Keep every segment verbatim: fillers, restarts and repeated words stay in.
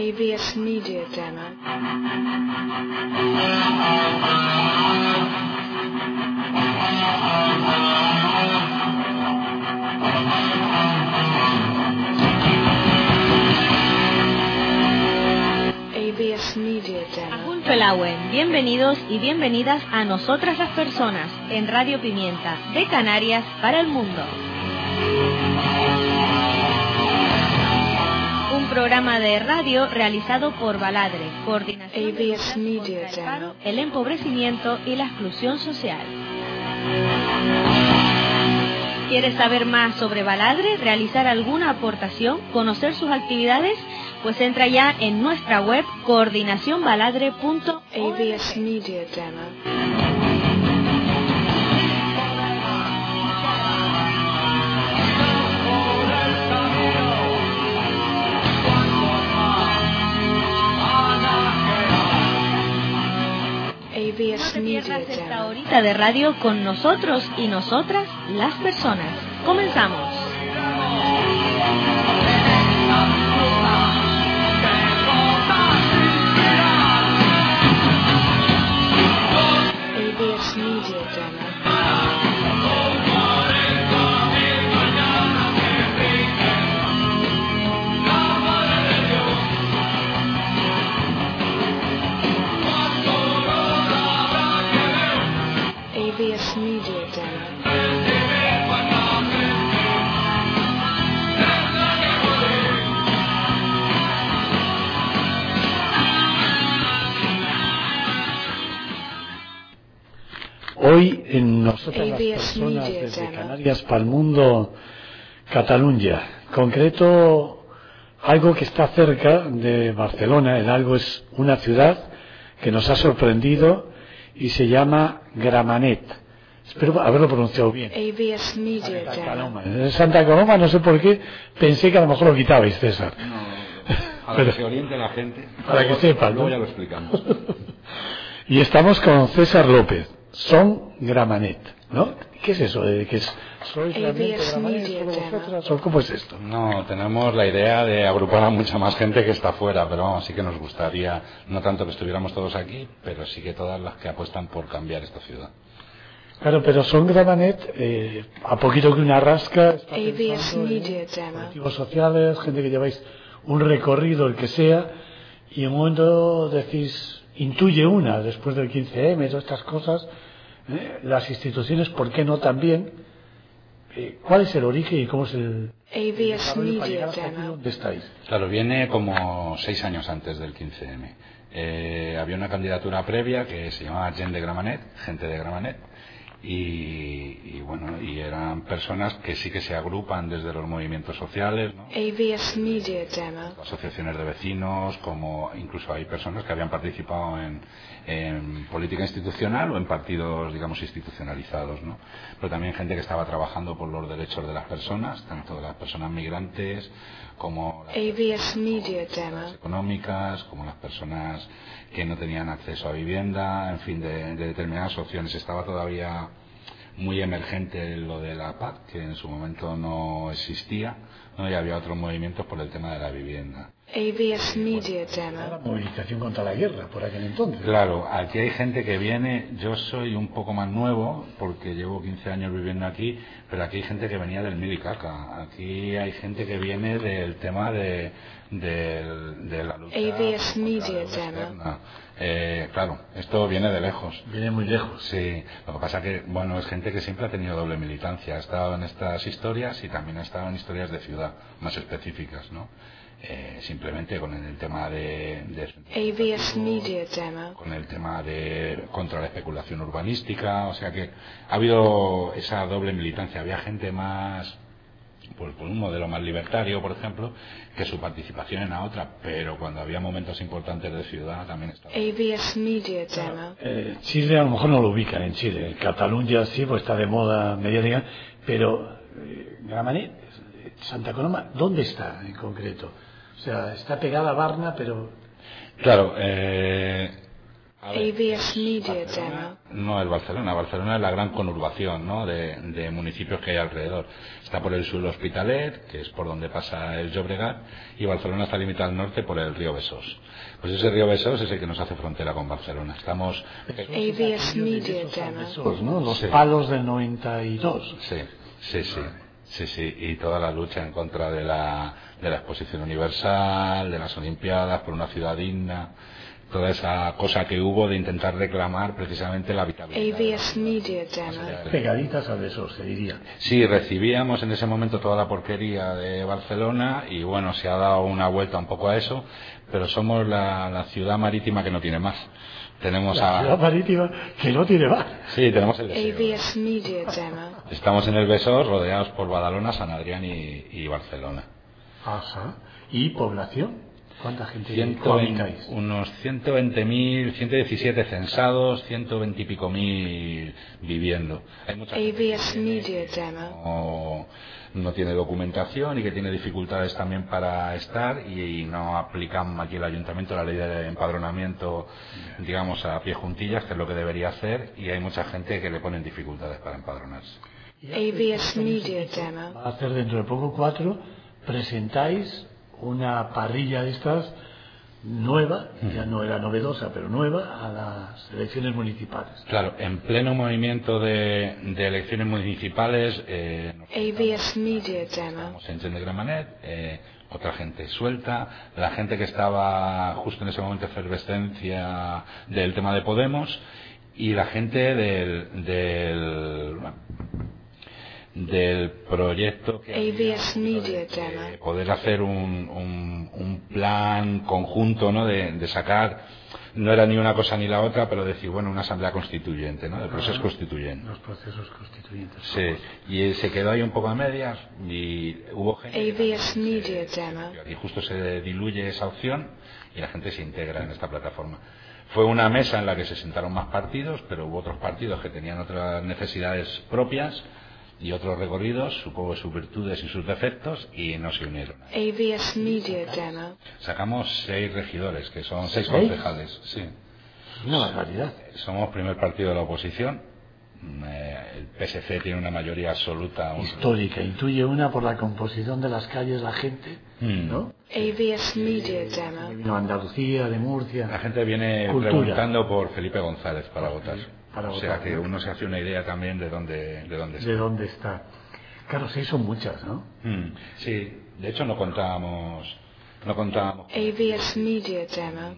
A V S Media Demo. A V S Media Demo. Agunfelauen, bienvenidos y bienvenidas a Nosotras las Personas en Radio Pimienta, de Canarias para el mundo. Un programa de radio realizado por Baladre, Coordinación A V S Media Demo. el empobrecimiento y la exclusión social. ¿Quieres saber más sobre Baladre, realizar alguna aportación, conocer sus actividades? Pues entra ya en nuestra web coordinación baladre punto org. A V S Media Demo. A V S No te Media pierdas esta Demo. horita de radio con nosotros y nosotras, las personas. Comenzamos. A V S Media Demo. A V S Media Demo. Hoy en Nosotras las A V S Personas, Media desde Demo. Canarias para el mundo, Cataluña. Concreto, algo que está cerca de Barcelona. El Algo es una ciudad que nos ha sorprendido y se llama Gramenet. Espero haberlo pronunciado bien. A V S Media Santa Demo. Coloma. En Santa Coloma, no sé por qué, pensé que a lo mejor lo quitabais, César. No, a Pero- que se oriente la gente. Para que sepan, Luego ¿no? ya lo explicamos. Y estamos con César López. Son Gramenet, ¿no? ¿Qué es eso? ¿De que es, sois A V realmente S Gramenet Media solo Demo. vosotras? ¿O cómo es esto? No, tenemos la idea de agrupar a mucha más gente que está afuera, pero vamos, sí que nos gustaría, no tanto que estuviéramos todos aquí, pero sí que todas las que apuestan por cambiar esta ciudad. Claro, pero son Gramenet, eh, a poquito que una rasca, está A V S pensando en Media Demo. colectivos sociales, gente que lleváis un recorrido, el que sea, y en un momento decís, intuye una, después del quince eme, todas estas cosas, ¿eh? Las instituciones, ¿por qué no también? Eh, ¿Cuál es el origen y cómo es el A V S desarrollo para Media llegar hasta aquí Demo. donde estáis? Claro, viene como seis años antes del quince eme. Eh, había una candidatura previa que se llamaba Gent de Gramenet, gente de Gramenet, y, y bueno, y eran personas que sí que se agrupan desde los movimientos sociales, ¿no? A V S Media Demo. Asociaciones de vecinos, como incluso hay personas que habían participado en, en política institucional o en partidos, digamos, institucionalizados, ¿no? Pero también gente que estaba trabajando por los derechos de las personas, tanto de las personas migrantes como las A V S Media personas Demo. económicas, como las personas que no tenían acceso a vivienda, en fin, de, de determinadas opciones. Estaba todavía muy emergente lo de la P A C, que en su momento no existía, ¿no? Y había otros movimientos por el tema de la vivienda. A V S Media La Demo. movilización contra la guerra, por aquel entonces. Claro, aquí hay gente que viene, yo soy un poco más nuevo porque llevo quince años viviendo aquí, pero aquí hay gente que venía del Milicaca, aquí hay gente que viene del tema de, de, de la lucha A V S contra la Media deuda Demo. externa. Eh, claro, esto viene de lejos. Viene muy lejos. Sí, lo que pasa que, bueno, es gente que siempre ha tenido doble militancia, ha estado en estas historias y también ha estado en historias de ciudad, más específicas, ¿no? Eh, simplemente con el tema de, de A V S Media Demo. con el tema de contra la especulación urbanística, o sea que ha habido esa doble militancia, había gente más por, por un modelo más libertario, por ejemplo, que su participación en la otra, pero cuando había momentos importantes de ciudad también estaba. A V S Media Demo. Eh, Chile a lo mejor no lo ubican en Chile. Cataluña sí, pues está de moda mediática, pero eh, Gramenet, eh, Santa Coloma, ¿dónde está en concreto? O sea, está pegada a Varna, pero Claro, eh, A ver, A V S Media Barcelona Demo. no es Barcelona, Barcelona es la gran conurbación, ¿no?, de, de municipios que hay alrededor. Está por el sur el Hospitalet, que es por donde pasa el Llobregat, y Barcelona está limitada al norte por el río Besós. Pues ese río Besós es el que nos hace frontera con Barcelona. Estamos... A V S Media Demo. Esos, ¿no? Los Sí. palos del noventa y dos. Sí, sí, sí. Sí, sí, y toda la lucha en contra de la, de la exposición universal, de las Olimpiadas, por una ciudad digna, toda esa cosa que hubo de intentar reclamar precisamente la habitabilidad. A V S Media Demo. Pegaditas a Besós, se diría. Sí, recibíamos en ese momento toda la porquería de Barcelona y bueno, se ha dado una vuelta un poco a eso, pero somos la, la ciudad marítima que no tiene más. Tenemos La ciudad a... marítima que no tiene más. Sí, tenemos el A V deseo. S Media Demo. Estamos en el Besós rodeados por Badalona, San Adrián y, y Barcelona. Ajá. ¿Y población? ¿Cuánta gente ciento veinte, cohabitáis? unos ciento veinte mil, ciento diecisiete censados, ciento veinte y pico mil viviendo. Hay mucha A gente V que S tiene- Media Demo. no, no tiene documentación y que tiene dificultades también para estar y, y no aplican aquí el ayuntamiento la ley de empadronamiento, digamos, a pie juntillas, que es lo que debería hacer, y hay mucha gente que le ponen dificultades para empadronarse. A V S Media Demo. Va a hacer dentro de poco cuatro. Presentáis una parrilla de estas nueva, ya no era novedosa, pero nueva, a las elecciones municipales. Claro, en pleno movimiento de, de elecciones municipales, eh, nos A V S Media Demo. Estamos en Gent de Gramenet, eh, otra gente suelta, la gente que estaba justo en ese momento de efervescencia del tema de Podemos y la gente del del, del proyecto que A V S había, Media de Demo. poder hacer un, un, un plan conjunto, ¿no?, de, de sacar, no era ni una cosa ni la otra, pero decir, bueno, una asamblea constituyente, ¿no?, el proceso constituyente. Los procesos constituyentes. Sí, y se quedó ahí un poco a medias y hubo gente A V S Media Demo. y justo se diluye esa opción y la gente se integra en esta plataforma. Fue una mesa en la que se sentaron más partidos, pero hubo otros partidos que tenían otras necesidades propias y otros recorridos, supongo sus virtudes y sus defectos, y no se unieron. A V S Media Demo. Sacamos seis regidores, que son seis ¿Seis? concejales, sí. Una barbaridad. Somos primer partido de la oposición. Eh, el P S C tiene una mayoría absoluta. un- Histórica. Intuye una por la composición de las calles, la gente, Mm. ¿no? A V S Media Que Demo. vino de Andalucía, de La Murcia. gente viene Cultura. preguntando por Felipe González para votar. para o sea votar, que ¿no? uno se hace una idea también de dónde, de dónde ¿De dónde está? Claro, seis son muchas, ¿no? Mm, sí, de hecho no contábamos, no contábamos. A V S Media Demo.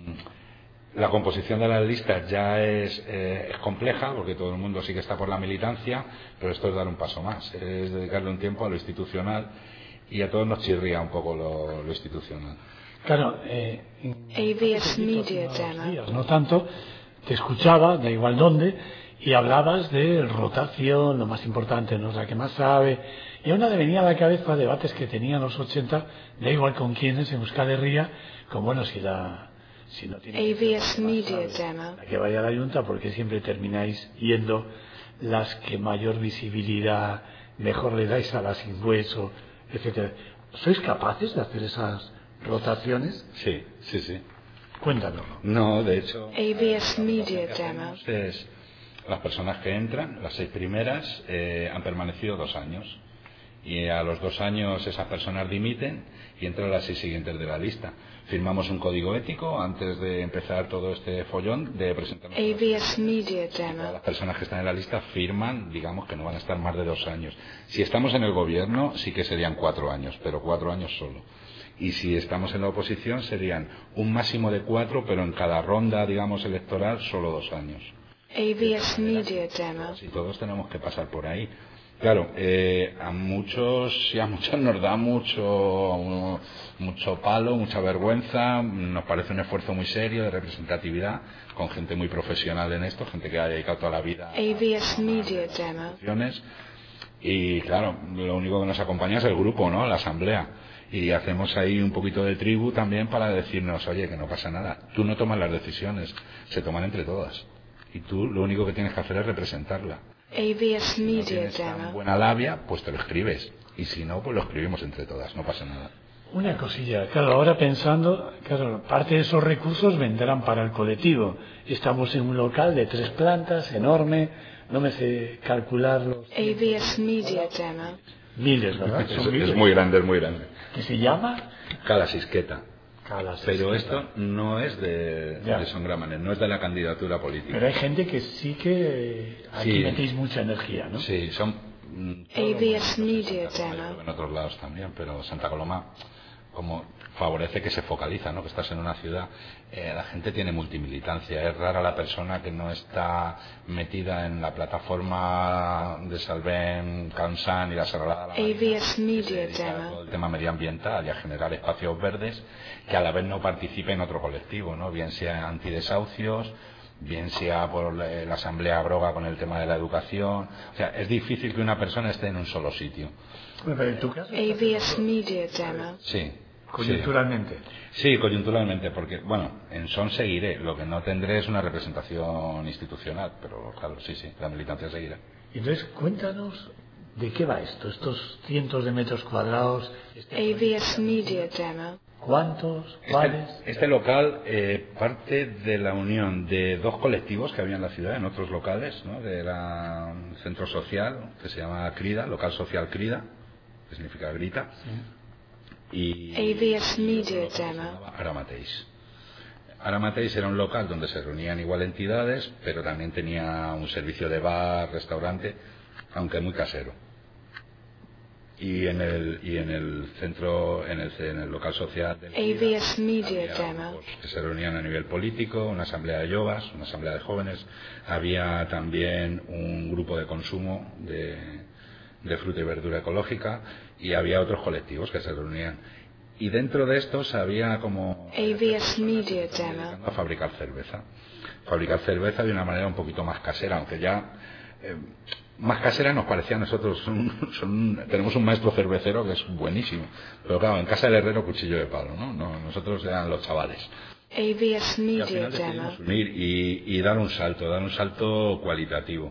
La composición de las listas ya es, eh, es compleja porque todo el mundo sí que está por la militancia, pero esto es dar un paso más, es dedicarle un tiempo a lo institucional y a todos nos chirría un poco lo, lo institucional. Claro, eh, A V S Media unos Demo. días, no tanto, te escuchaba, da igual dónde, y hablabas de rotación, lo más importante, no es la que más sabe, y a una le venía a la cabeza debates que tenían los ochenta, da igual con quiénes, en Euskal Herria, con bueno, si la si no tiene A V S Media Demo. la que vaya a la Junta, porque siempre termináis yendo las que mayor visibilidad, mejor le dais a las sin hueso, etcétera. ¿Sois capaces de hacer esas rotaciones? Sí, sí, sí. Cuéntanos. No, de hecho, A V S Media lo que Demo. hacemos es, las personas que entran, las seis primeras, eh, han permanecido dos años. Y a los dos años esas personas dimiten y entran las seis siguientes de la lista. Firmamos un código ético antes de empezar todo este follón de presentarnos. A V S Media Todas Demo. las personas que están en la lista firman, digamos, que no van a estar más de dos años. Si estamos en el gobierno, sí que serían cuatro años, pero cuatro años solo. Y si estamos en la oposición, serían un máximo de cuatro, pero en cada ronda, digamos, electoral, solo dos años. A V S Media Demo. Si todos tenemos que pasar por ahí. Claro, eh, a muchos y a muchos nos da mucho mucho palo, mucha vergüenza, nos parece un esfuerzo muy serio de representatividad, con gente muy profesional en esto, gente que ha dedicado toda la vida A V S Media Demo. acciones. Y claro, lo único que nos acompaña es el grupo, ¿no?, la asamblea. Y hacemos ahí un poquito de tribu también para decirnos, oye, que no pasa nada, tú no tomas las decisiones, se toman entre todas. Y tú lo único que tienes que hacer es representarla. A V S Si no Media tienes tan Demo. buena labia, pues te lo escribes. Y si no, pues lo escribimos entre todas, no pasa nada. Una cosilla, claro, ahora pensando, claro, parte de esos recursos vendrán para el colectivo. Estamos en un local de tres plantas, enorme, no me sé calcular los... A V S Media Demo. Miles, ¿verdad? Es, Son miles. es muy grande, es muy grande. ¿Qué se llama? Cala Sisqueta. Cala Pero Sisqueta. esto no es de, Ya. de Son Gramanet, no es de la candidatura política. Pero hay gente que sí que eh, aquí Sí. metéis mucha energía, ¿no? Sí, son... mm, A V S todos los Media movimientos en Santa Coloma, Demo. en otros lados también, pero Santa Coloma como favorece que se focaliza, ¿no? Que estás en una ciudad, eh, la gente tiene multimilitancia, es rara la persona que no está metida en la plataforma de Salvem, Cansan y la Serralada. A V S Media que se dedica a Demo. todo el tema medioambiental y a generar espacios verdes que a la vez no participe en otro colectivo, ¿no? Bien sea antidesahucios, bien sea por eh, la Asamblea Broga con el tema de la educación. O sea, es difícil que una persona esté en un solo sitio. Bueno, pero en tu caso, A V S Media Demo. Sí. coyunturalmente. Sí, coyunturalmente, porque, bueno, en Son seguiré. Lo que no tendré es una representación institucional, pero claro, sí, sí, la militancia seguirá. Entonces, cuéntanos de qué va esto, estos cientos de metros cuadrados, este A V S Media Demo. ¿cuántos? ¿Cuáles? Este, este local eh, parte de la unión de dos colectivos que había en la ciudad, en otros locales, ¿no? De la un centro social que se llama Crida, local social Crida, que significa grita, y A V S Media y otro local que se Demo. llamaba Aramateis. Aramateis era un local donde se reunían igual entidades, pero también tenía un servicio de bar, restaurante, aunque muy casero. Y en el y en el centro, en el, en el local social del A V S Media había Demo. grupos que se reunían a nivel político, una asamblea de yogas, una asamblea de jóvenes, había también un grupo de consumo de, de fruta y verdura ecológica y había otros colectivos que se reunían. Y dentro de estos había como A V S Media dedicando Demo. a fabricar cerveza. Fabricar cerveza de una manera un poquito más casera, aunque ya eh, más casera nos parecía a nosotros. Son, son, tenemos un maestro cervecero que es buenísimo, pero claro, en casa del herrero cuchillo de palo, ¿no? no nosotros eran los chavales. A V S Y al Media final Demo. decidimos unir y, y dar un salto, dar un salto cualitativo.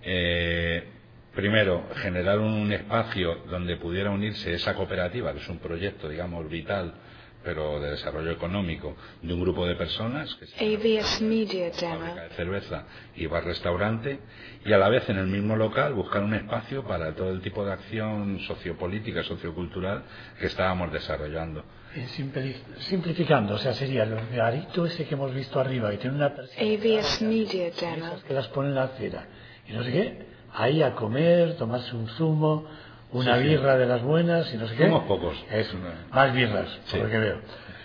Eh, primero, generar un espacio donde pudiera unirse esa cooperativa, que es un proyecto, digamos, vital, pero de desarrollo económico, de un grupo de personas que se A V S Media fábrica Demo. de cerveza y bar-restaurante, y a la vez en el mismo local buscar un espacio para todo el tipo de acción sociopolítica, sociocultural que estábamos desarrollando. Eh, simpli- Simplificando, o sea, sería el garito ese que hemos visto arriba, que tiene una A persiana, V S Media esas Demo. que las ponen en la acera, y no sé qué, ahí a comer, tomarse un zumo, una Sí, sí. birra de las buenas, y no sé qué. Somos pocos. Eso, más birras, Sí. por lo que veo.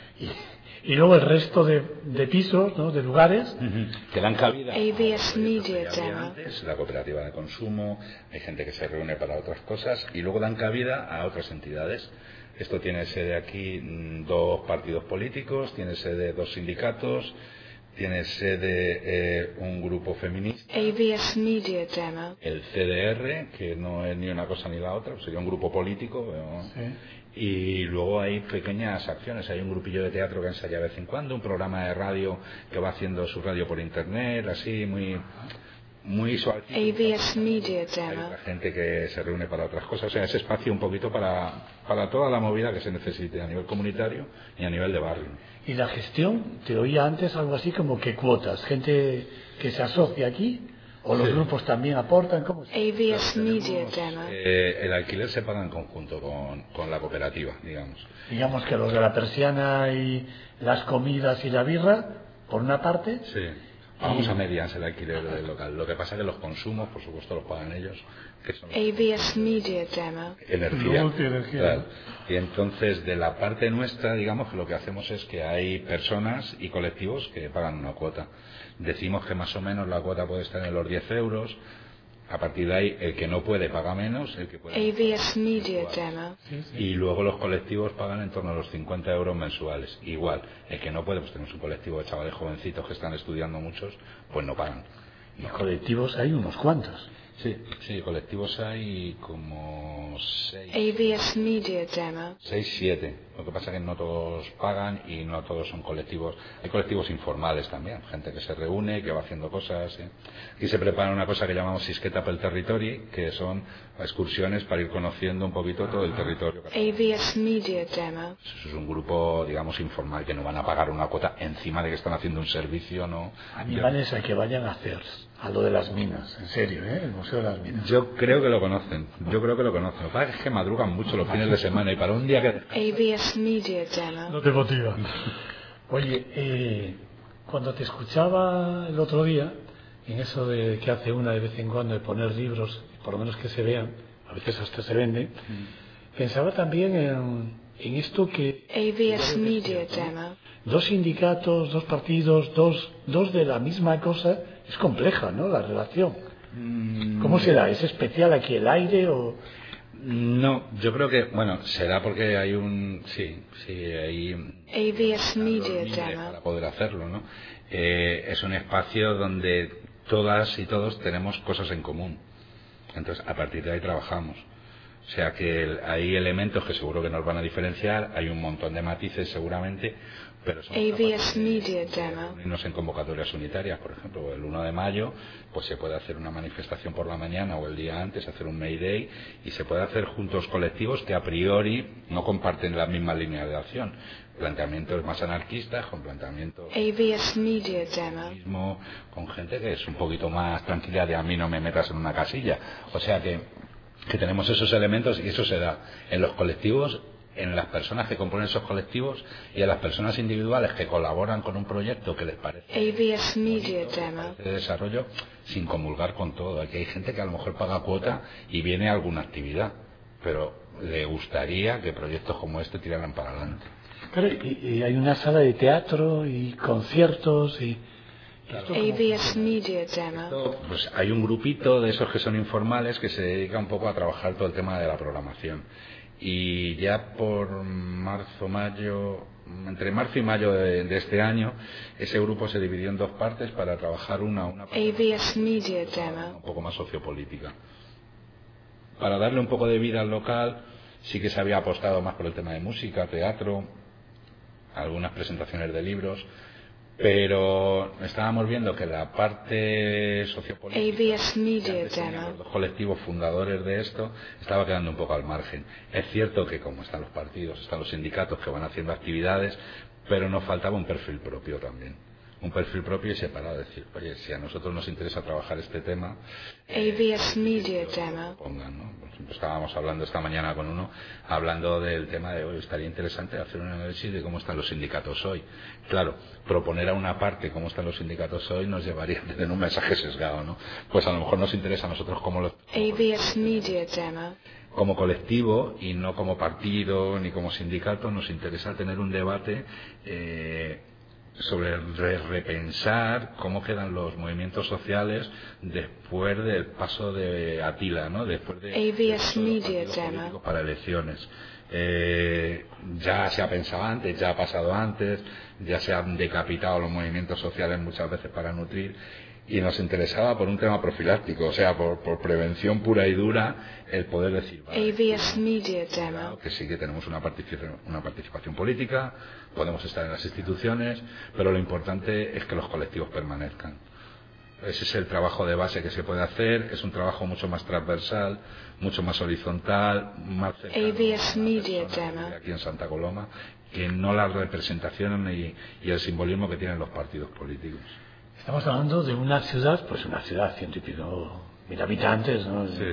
Y, y luego el resto de, de pisos, ¿no?, de lugares, Que dan cabida A V S a Media proyectos que ya había Demo. antes, la cooperativa de consumo, hay gente que se reúne para otras cosas y luego dan cabida a otras entidades. Esto tiene sede aquí mm, dos partidos políticos, tiene sede dos sindicatos, tiene sede eh, un grupo feminista, A V S Media Demo. el C D R, que no es ni una cosa ni la otra, sería un grupo político, ¿no? sí. Y luego hay pequeñas acciones, hay un grupillo de teatro que ensaya de vez en cuando, un programa de radio que va haciendo su radio por internet, así muy muy suavecito. A V S Media Hay Demo. otra gente que se reúne para otras cosas, o sea, ese espacio un poquito para, para toda la movida que se necesite a nivel comunitario y a nivel de barrio. Y la gestión, te oía antes algo así como que cuotas, gente que se asocia aquí, o los Sí. grupos también aportan, ¿cómo se? A V S Media Tenemos, Demo. eh, el alquiler se paga en conjunto con, con la cooperativa, digamos. Digamos que los de la persiana y las comidas y la birra, por una parte, Sí. Vamos a medias el alquiler del local. Lo que pasa es que los consumos, por supuesto, los pagan ellos, que son A V S Media Demo. energía. Luz y energía. Claro. Y entonces, de la parte nuestra, digamos que lo que hacemos es que hay personas y colectivos que pagan una cuota. Decimos que más o menos la cuota puede estar en los diez euros. A partir de ahí, el que no puede paga menos, el que puede. A V S Media Demo. sí, sí. Y luego los colectivos pagan en torno a los cincuenta euros mensuales. Igual, el que no puede, pues tenemos un colectivo de chavales jovencitos que están estudiando muchos, pues no pagan. Y colectivos hay unos cuantos. Sí, sí, colectivos hay como seis. A V S Media Demo. Seis, siete. Lo que pasa es que no todos pagan y no todos son colectivos. Hay colectivos informales también, gente que se reúne, que va haciendo cosas. ¿eh? Aquí se prepara una cosa que llamamos Sisqueta pel Territori, que son excursiones para ir conociendo un poquito todo el territorio. A V S Media Demo. Eso es un grupo, digamos, informal, que no van a pagar una cuota encima de que están haciendo un servicio, ¿no? Animales a que vayan a hacer a lo de las minas, en serio, ¿eh? El Museo de las Minas. Yo creo que lo conocen, yo creo que lo conocen. Lo que pasa es que madrugan mucho los fines de semana y para un día que... A V S Media Demo. No te motiva. Oye, eh, cuando te escuchaba el otro día, en eso de que hace una de vez en cuando de poner libros, por lo menos que se vean, a veces hasta se venden, mm. pensaba también en, en esto que... A V S Media Demo. Dos sindicatos, dos partidos, dos, dos de la misma cosa, es compleja, ¿no? La relación. Mm. ¿Cómo será? ¿Es especial aquí el aire o...? No, yo creo que, bueno, será porque hay un, sí, sí, hay A V S Media Demo para poder hacerlo, ¿no? Eh, es un espacio donde todas y todos tenemos cosas en común. Entonces, a partir de ahí trabajamos. O sea que el, hay elementos que seguro que nos van a diferenciar, hay un montón de matices seguramente, pero A V S Media Demo. Unirnos en convocatorias unitarias, por ejemplo, el uno de mayo, pues se puede hacer una manifestación por la mañana o el día antes, hacer un Mayday, y se puede hacer juntos colectivos que a priori no comparten la misma línea de acción. Planteamientos más anarquistas, con planteamientos... A V S Media Demo. Mismo, con gente que es un poquito más tranquila de a mí no me metas en una casilla. O sea que, que tenemos esos elementos y eso se da en los colectivos, en las personas que componen esos colectivos y en las personas individuales que colaboran con un proyecto que les parece A V S Media Demo de desarrollo sin comulgar con todo. Aquí hay gente que a lo mejor paga cuota y viene a alguna actividad, pero le gustaría que proyectos como este tiraran para adelante. Claro, y, y hay una sala de teatro y conciertos y... A V S Media Demo. Esto, pues hay un grupito de esos que son informales que se dedica un poco a trabajar todo el tema de la programación. Y ya por marzo, mayo, entre marzo y mayo de, de este año, ese grupo se dividió en dos partes para trabajar una, una A V S Media Demo. un poco más sociopolítica. Para darle un poco de vida al local, sí que se había apostado más por el tema de música, teatro, algunas presentaciones de libros, pero estábamos viendo que la parte sociopolítica, A V S Media Demo. los dos colectivos fundadores de esto, estaba quedando un poco al margen. Es cierto que como están los partidos, están los sindicatos que van haciendo actividades, pero nos faltaba un perfil propio también. Un perfil propio y separado, decir, oye, si a nosotros nos interesa trabajar este tema, A V S Media Demo. pongan, ¿no? Por ejemplo, estábamos hablando esta mañana con uno, hablando del tema de hoy, estaría interesante hacer un análisis de cómo están los sindicatos hoy. Claro, proponer a una parte cómo están los sindicatos hoy nos llevaría a tener un mensaje sesgado, ¿no? Pues a lo mejor nos interesa a nosotros como los... A V S Media Demo. Como colectivo y no como partido ni como sindicato, nos interesa tener un debate eh, sobre re repensar cómo quedan los movimientos sociales después del paso de Atila, ¿no? Después de, A V S de Media los Demo. políticos para elecciones. Eh, ya se ha pensado antes, ya ha pasado antes, ya se han decapitado los movimientos sociales muchas veces para nutrir. Y nos interesaba por un tema profiláctico, o sea, por, por prevención pura y dura, el poder decir, vale, A V S Media Demo. que sí que tenemos una participación, una participación política, podemos estar en las instituciones, pero lo importante es que los colectivos permanezcan. Ese es el trabajo de base que se puede hacer, es un trabajo mucho más transversal, mucho más horizontal, más cercano A V S Media a Demo. aquí en Santa Coloma, que no la representación y, y el simbolismo que tienen los partidos políticos. Estamos hablando de una ciudad, pues una ciudad ciento y pico mil habitantes, ¿no? Sí.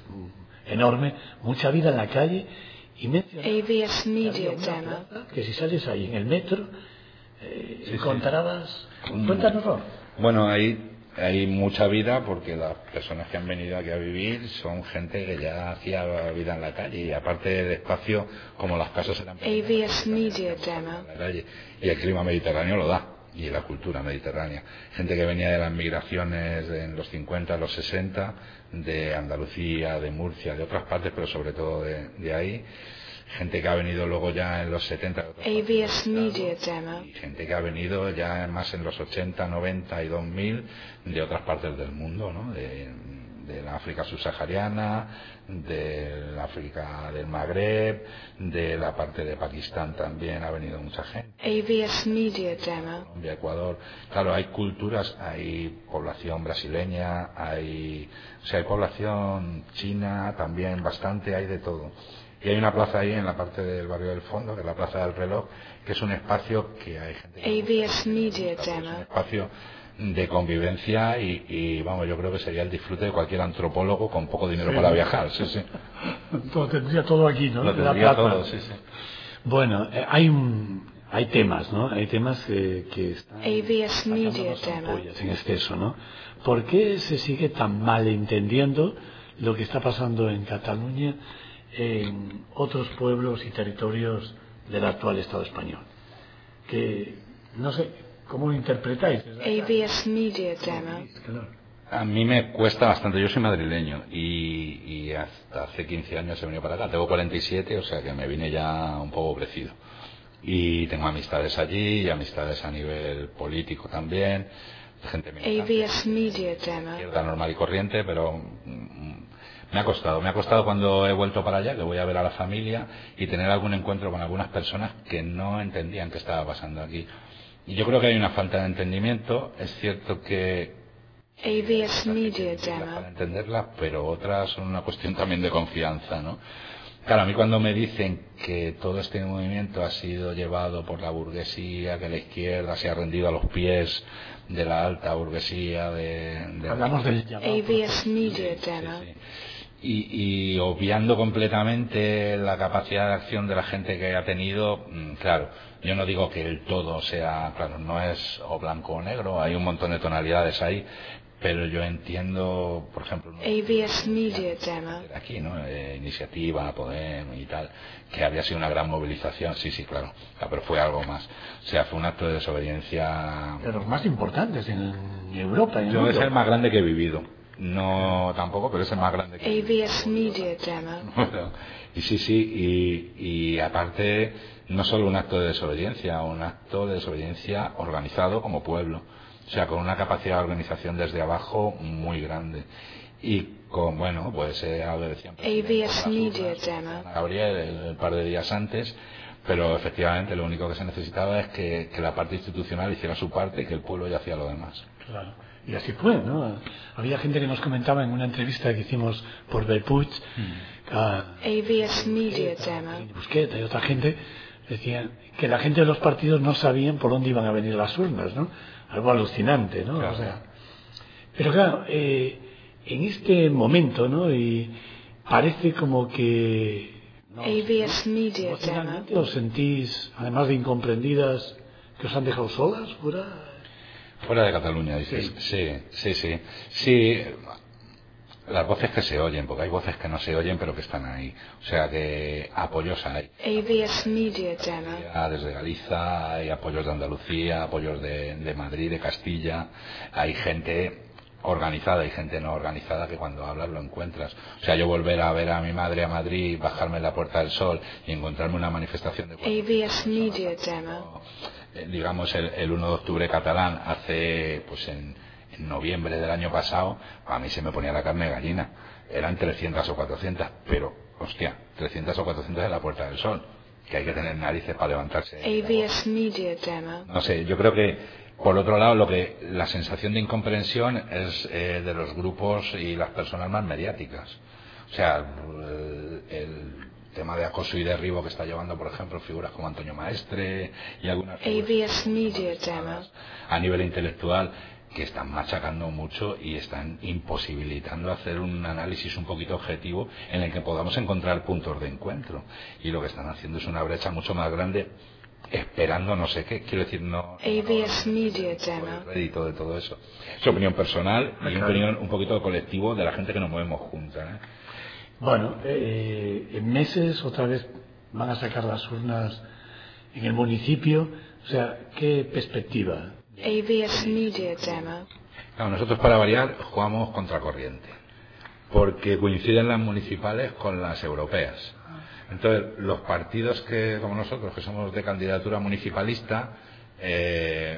Enorme, mucha vida en la calle y menciona A V S Media Demo. que si sales ahí en el metro eh, Sí, encontrarás... sí. Cuéntanoslo. Bueno, hay, hay mucha vida porque las personas que han venido aquí a vivir son gente que ya hacía vida en la calle y aparte del espacio, como las casas eran A V S Media Demo. en la calle y el clima mediterráneo lo da. Y la cultura mediterránea. Gente que venía de las migraciones en los cincuenta, los sesenta, de Andalucía, de Murcia, de otras partes, pero sobre todo de, de ahí. Gente que ha venido luego ya en los setenta. A V S Media Demo. Y gente que ha venido ya más en los ochenta, noventa y dos mil de otras partes del mundo, ¿no? De, de la África subsahariana, de la África del Magreb, de la parte de Pakistán también ha venido mucha gente. A V S Media Demo. Colombia, Ecuador. Claro, hay culturas, hay población brasileña, hay, o sea, hay población china también, bastante, hay de todo. Y hay una plaza ahí en la parte del barrio del fondo, que es la Plaza del Reloj, que es un espacio que hay gente que A V S Media es un Demo. espacio de convivencia y, y, vamos, yo creo que sería el disfrute de cualquier antropólogo con poco dinero Sí. para viajar, sí, sí. Lo tendría todo aquí, ¿no? Lo En la tendría plaza. todo, sí, sí. Bueno, eh, hay un, hay temas, ¿no? Hay temas que, que están A V S Media sacándonos Demo. ampollas en exceso, ¿no? ¿Por qué se sigue tan mal entendiendo lo que está pasando en Cataluña, en otros pueblos y territorios del actual Estado español? Que, no sé, ¿cómo lo interpretáis? A V S Media Demo. Claro. A mí me cuesta bastante, yo soy madrileño y, y hasta hace quince años he venido para acá, tengo cuarenta y siete, o sea que me vine ya un poco crecido. Y tengo amistades allí y amistades a nivel político también, gente A militante, V S Media Demo. izquierda normal y corriente, pero mm, me ha costado, me ha costado cuando he vuelto para allá, que voy a ver a la familia y tener algún encuentro con algunas personas que no entendían qué estaba pasando aquí. Y yo creo que hay una falta de entendimiento, es cierto que A V S Media para Demo. entenderlas, pero otras son una cuestión también de confianza, ¿no? Claro, a mí cuando me dicen que todo este movimiento ha sido llevado por la burguesía, que la izquierda se ha rendido a los pies de la alta burguesía, de... de Hablamos del A llamado. V S Media Sí, Demo. sí. Y, y obviando completamente la capacidad de acción de la gente que ha tenido, mm, claro, yo no digo que el todo sea, claro, no es o blanco o negro, hay un montón de tonalidades ahí, pero yo entiendo, por ejemplo, A V S Media Demo. aquí, ¿no? Eh, Iniciativa, Podemos y tal, que había sido una gran movilización, sí, sí, claro, ah, pero fue algo más. O sea, fue un acto de desobediencia. De los más importantes en Europa. En el Yo es mundo. el más grande que he vivido. No tampoco, pero es el más grande que he A vivido. V S Media Demo. Bueno, y sí, sí, y, y aparte, no solo un acto de desobediencia, un acto de desobediencia organizado como pueblo. O sea, con una capacidad de organización desde abajo muy grande. Y con, bueno, pues eh, algo decían. A V S Media Demo. Gabriel el, el par de días antes, pero efectivamente lo único que se necesitaba es que, que la parte institucional hiciera su parte y que el pueblo ya hacía lo demás. Claro. Y así fue, ¿no? Había gente que nos comentaba en una entrevista que hicimos por Bellpuig, Mm. a A V S Media Demo. Busqueta y otra gente, decían que la gente de los partidos no sabían por dónde iban a venir las urnas, ¿no? Algo alucinante, ¿no? Claro. O sea, pero claro, eh, en este momento, ¿no? Y parece como que... ¿no? A V S Media Demo. ¿Emocionalmente os sentís, además de incomprendidas, que os han dejado solas fuera? Fuera de Cataluña, dices. Sí. Sí, sí, sí. Sí, las voces que se oyen, porque hay voces que no se oyen pero que están ahí. O sea que apoyos hay. A V S Media Demo. Ah, desde Galicia, hay apoyos de Andalucía, apoyos de, de Madrid, de Castilla. Hay gente organizada y gente no organizada que cuando hablas lo encuentras. O sea, yo volver a ver a mi madre a Madrid, bajarme en la Puerta del Sol y encontrarme una manifestación de... A V S Media Demo. Eh, digamos el, el uno de octubre catalán hace pues en, en noviembre del año pasado, a mí se me ponía la carne de gallina. Eran trescientas o cuatrocientas, pero hostia, trescientas o cuatrocientas en la Puerta del Sol, que hay que tener narices para levantarse. A V S Media Demo. No sé, yo creo que por otro lado lo que la sensación de incomprensión es eh, de los grupos y las personas más mediáticas. O sea, el, el tema de acoso y derribo que está llevando, por ejemplo, figuras como Antonio Maestre y algunas A V S Media Demo. a nivel intelectual que están machacando mucho y están imposibilitando hacer un análisis un poquito objetivo en el que podamos encontrar puntos de encuentro. Y lo que están haciendo es una brecha mucho más grande, esperando no sé qué, quiero decir, no... A V S Media Demo. el rédito de todo eso. Es opinión personal y Claro. opinión un poquito colectivo de la gente que nos movemos juntas, ¿eh? Bueno, eh, en meses otra vez van a sacar las urnas en el municipio. O sea, ¿qué perspectiva? A V S Media Demo. Claro, nosotros para variar jugamos contracorriente, porque coinciden las municipales con las europeas. Entonces, los partidos que, como nosotros, que somos de candidatura municipalista, eh, hemos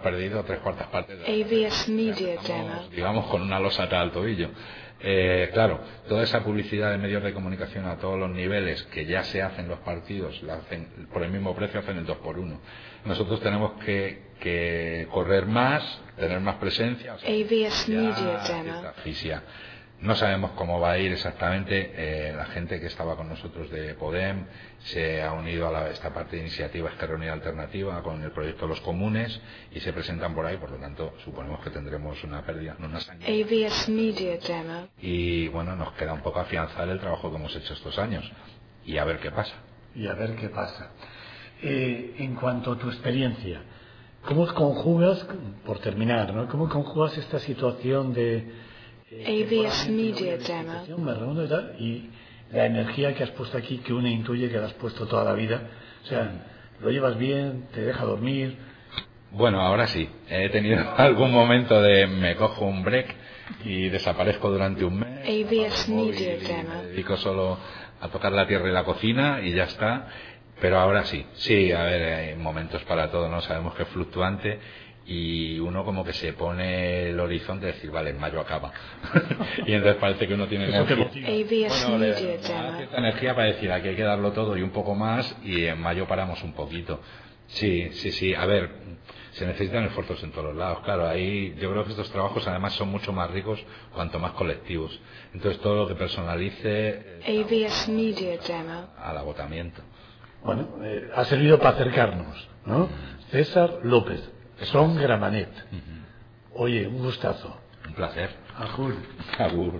perdido tres cuartas partes de la A V S Media estamos, Demo. digamos, con una losa atrás al tobillo. Eh, claro, toda esa publicidad de medios de comunicación a todos los niveles que ya se hacen los partidos, la hacen por el mismo precio, hacen el dos por uno. Nosotros tenemos que, que correr más, tener más presencia. O sea, A V S ya Media Demo. cierta asfixia. No sabemos cómo va a ir exactamente. Eh, la gente que estaba con nosotros de Podem se ha unido a la, esta parte de iniciativa Esquerra Unida Alternativa con el proyecto Los Comunes y se presentan por ahí, por lo tanto suponemos que tendremos una pérdida, no una sangre. A V S Media Demo. Y bueno, nos queda un poco afianzar el trabajo que hemos hecho estos años y a ver qué pasa. Y a ver qué pasa. Eh, en cuanto a tu experiencia, ¿cómo conjugas, por terminar, ¿no? ¿Cómo conjugas esta situación de A V S Media Demo me reúno y tal, y la energía que has puesto aquí, que uno intuye que la has puesto toda la vida? O sea, ¿lo llevas bien? ¿Te deja dormir? Bueno, ahora sí. He tenido algún momento de me cojo un break y desaparezco durante un mes. A V S Media Y Demo. me dedico solo a tocar la tierra y la cocina y ya está. Pero ahora sí. Sí, a ver, hay momentos para todo, ¿no? Sabemos que es fluctuante y uno como que se pone el horizonte de decir, vale, en mayo acaba. Y entonces parece que uno tiene Eso te energía. motiva. A V S Bueno, le Media da Demo. cierta energía para decir, aquí hay que darlo todo y un poco más, y en mayo paramos un poquito. Sí, sí, sí. A ver, se necesitan esfuerzos en todos los lados. Claro, ahí yo creo que estos trabajos además son mucho más ricos cuanto más colectivos. Entonces todo lo que personalice A V S Media Demo. al agotamiento. Bueno, eh, ha servido para acercarnos, ¿no? César López, Son Gramanet. Oye, un gustazo. Un placer. Ajur. Agur.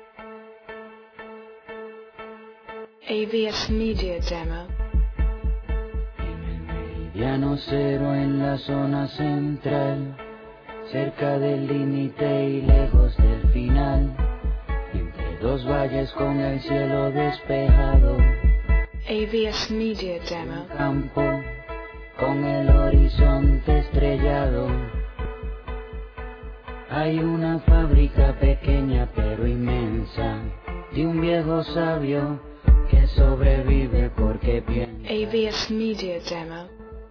A V S Media Demo. En el meridiano cero en la zona central, cerca del límite y lejos del final, entre dos valles con el cielo despejado, A V S Media Demo. campo con el horizonte estrellado. Hay una fábrica pequeña pero inmensa de un viejo sabio que sobrevive porque piensa. A V S Media Demo.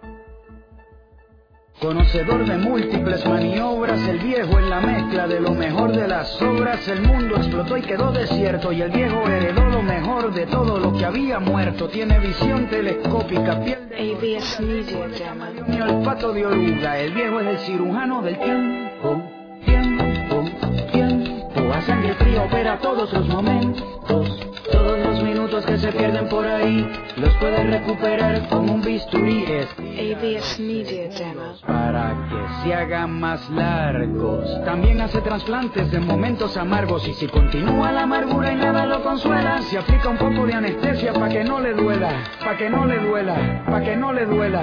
Conocedor de múltiples maniobras, el viejo en la mezcla de lo mejor de las obras. El mundo explotó y quedó desierto, y el viejo heredó lo mejor de todo lo que había muerto. Tiene visión telescópica, piel de A V S Media Demo. y olfato de oruga. El viejo es el cirujano del tiempo, tiempo, tiempo. A sangre fría opera todos los momentos, todos los minutos que se pierden por ahí, los puede recuperar con un bisturí. A V S Media Demo. Para que se hagan más largos. También hace trasplantes de momentos amargos. Y si continúa la amargura y nada lo consuela, se aplica un poco de anestesia pa' que no le duela, pa' que no le duela, pa' que no le duela.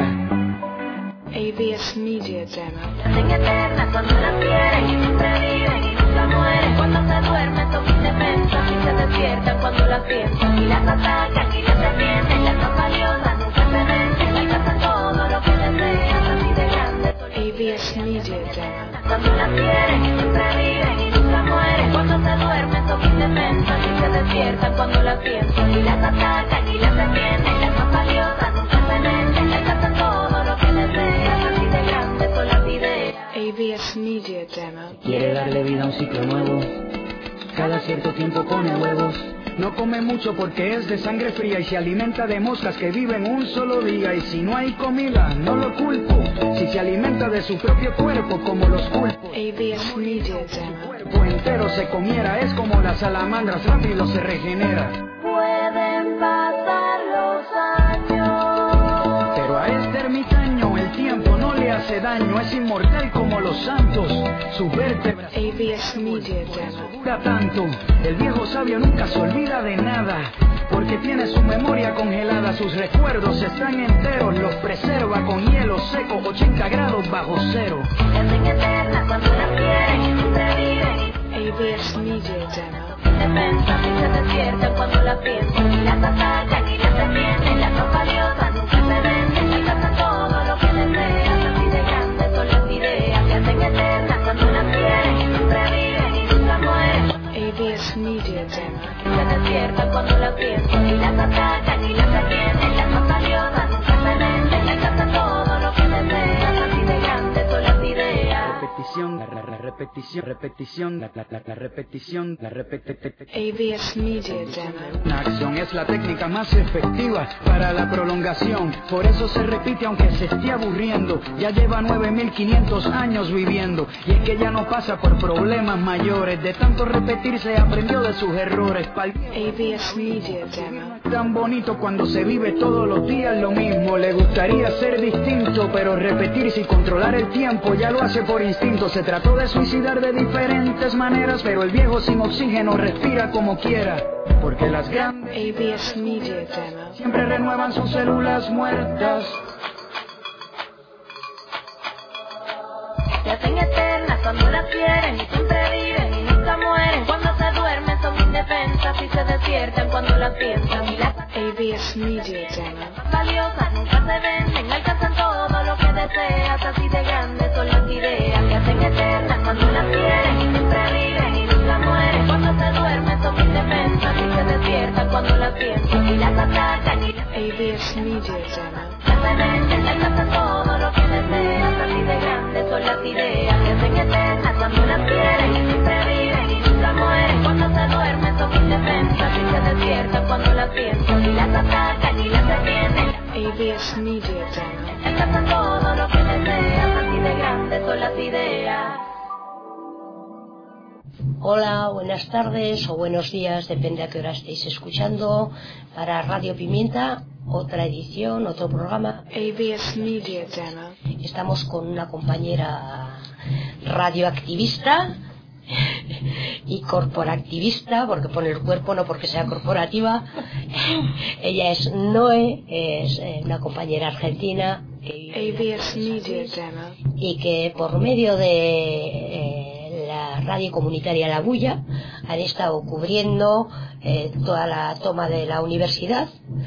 A V S Media Demo. Hacen eternas cuando las quieren y siempre viven y nunca mueren. Cuando se duermen son indefensas y se despiertan cuando las piensan. Y las atacan y las defienden, las más valiosas nunca se vencen. Alcanzan todo lo que desean, así de grande. A V S Media Demo. Cuando las quieren y siempre viven y nunca mueren. Cuando se duermen son indefensas y se despiertan cuando las piensan. Y las atacan y las defienden, las más valiosas nunca se vencen. Alcanzan todo lo que desean, así de grandes son las ideas. A V S Media Demo. Quiere darle vida a un ciclo nuevo, cada cierto tiempo pone huevos. No come mucho porque es de sangre fría y se alimenta de moscas que viven un solo día. Y si no hay comida, no lo culpo. Si se alimenta de su propio cuerpo, como los culpo. A V S Media El Demo. cuerpo entero se comiera, es como las salamandras, rápido se regenera. Pueden pasar los años. Pero a este ermitaño el tiempo no le hace daño. Es inmortal como los santos, sus vértebras A V S Media Demo. dura tanto. El viejo sabio nunca se olvida de nada, porque tiene su memoria congelada. Sus recuerdos están enteros, los preserva con hielo seco, ochenta grados bajo cero. Se hacen eternas cuando las quieren y siempre viven y A V S Media Demo. indefensas y se despiertan cuando las piensan. Y las atacan y las defienden, las más valiosas nunca se vencen. Alcanzan todo lo que desean, así de grandes son las ideas. Se hacen eternas cuando las quieren y siempre viven y nunca mueren. A V S Media Demo. Se despiertan cuando las piensan. Y las atacan y las defienden, las más valiosas nunca se vencen. Alcanzan todo lo que desean, así de grandes son las ideas. repetición, la, la, la repetición, repetición, la, la, la, la repetición, la repetición. A V S Media Demo. Una acción es la técnica más efectiva para la prolongación, por eso se repite aunque se esté aburriendo. Ya lleva nueve mil quinientos años viviendo y es que ya no pasa por problemas mayores. De tanto repetir se aprendió de sus errores. A V S Media Demo. Tan bonito cuando se vive todos los días lo mismo. Le gustaría ser distinto, pero repetirse y controlar el tiempo ya lo hace por instinto. Se trató de suicidar de diferentes maneras, pero el viejo sin oxígeno respira como quiera. Porque las grandes A V S Media Demo. siempre renuevan sus células muertas. Se hacen eternas cuando las quieren y siempre viven y nunca mueren. Cuando se duermen son indefensas y se despiertan cuando las piensan. Y las A V S Media Demo. valiosas nunca se venden, alcanzan todo lo que deseas. Así de grandes son las ideas. Se hacen eternas cuando las quieren y siempre viven y nunca mueren. Cuando se duermen son indefensas y se despiertan cuando las piensan. Y las atacan y las A V S Media Demo. se venden, alcanzan todo lo que deseas. Así de grandes son las ideas. Se hacen eternas cuando las quieren y siempre viven y nunca mueren. Cuando se duermen son indefensas y se despiertan cuando las piensan. Y las atacan y las defienden. A V S Media Demo. Alcanzan todo lo que deseas. Así de grandes son las ideas. Hola, buenas tardes o buenos días, depende a qué hora estéis escuchando, para Radio Pimienta, otra edición, otro programa. A V S Media Demo. Estamos con una compañera radioactivista y corporactivista, porque pone el cuerpo, no porque sea corporativa. Ella es Noé, es una compañera argentina que vive A V S Media Demo. y que por medio de eh, la radio comunitaria La Bulla han estado cubriendo eh, toda la toma de la universidad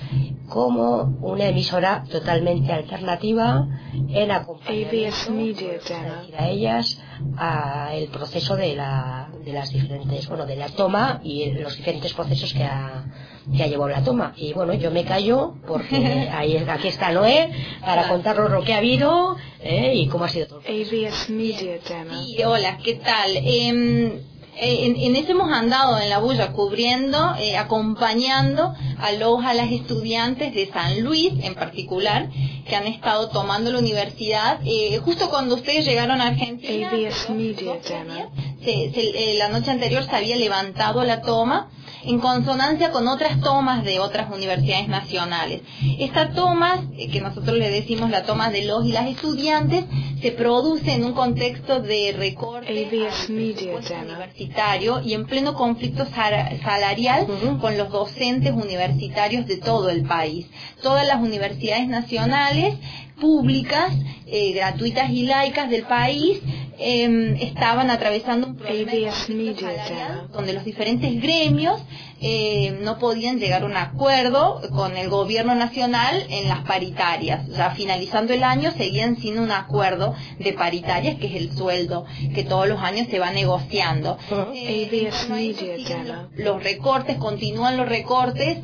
como una emisora totalmente alternativa en acompañamiento a ellas a el proceso de la de las diferentes bueno de la toma y los diferentes procesos que ha que ha llevado la toma. Y bueno, yo me callo porque ahí aquí está Noé para contarnos lo que ha habido eh, y cómo ha sido todo. A V S Media Demo. Sí, hola, ¿qué tal? Eh, en, en eso hemos andado en La Bulla cubriendo, eh, acompañando a los a las estudiantes de San Luis en particular que han estado tomando la universidad. Eh, justo cuando ustedes llegaron a Argentina, A V S Media Demo. se, se, eh, la noche anterior se había levantado la toma en consonancia con otras tomas de otras universidades nacionales. Estas tomas, eh, que nosotros le decimos la toma de los y las estudiantes, se produce en un contexto de recorte A V S Media Demo. universitario y en pleno conflicto salarial uh-huh. con los docentes universitarios de todo el país. Todas las universidades nacionales públicas, eh, gratuitas y laicas del país eh, estaban atravesando un problema de conflicto salarial donde los diferentes gremios eh, no podían llegar a un acuerdo con el gobierno nacional en las paritarias. O sea, finalizando el año seguían sin un acuerdo de paritarias, que es el sueldo que todos los años se va negociando. Uh-huh. Eh, A V S bueno, Media los, los recortes, continúan los recortes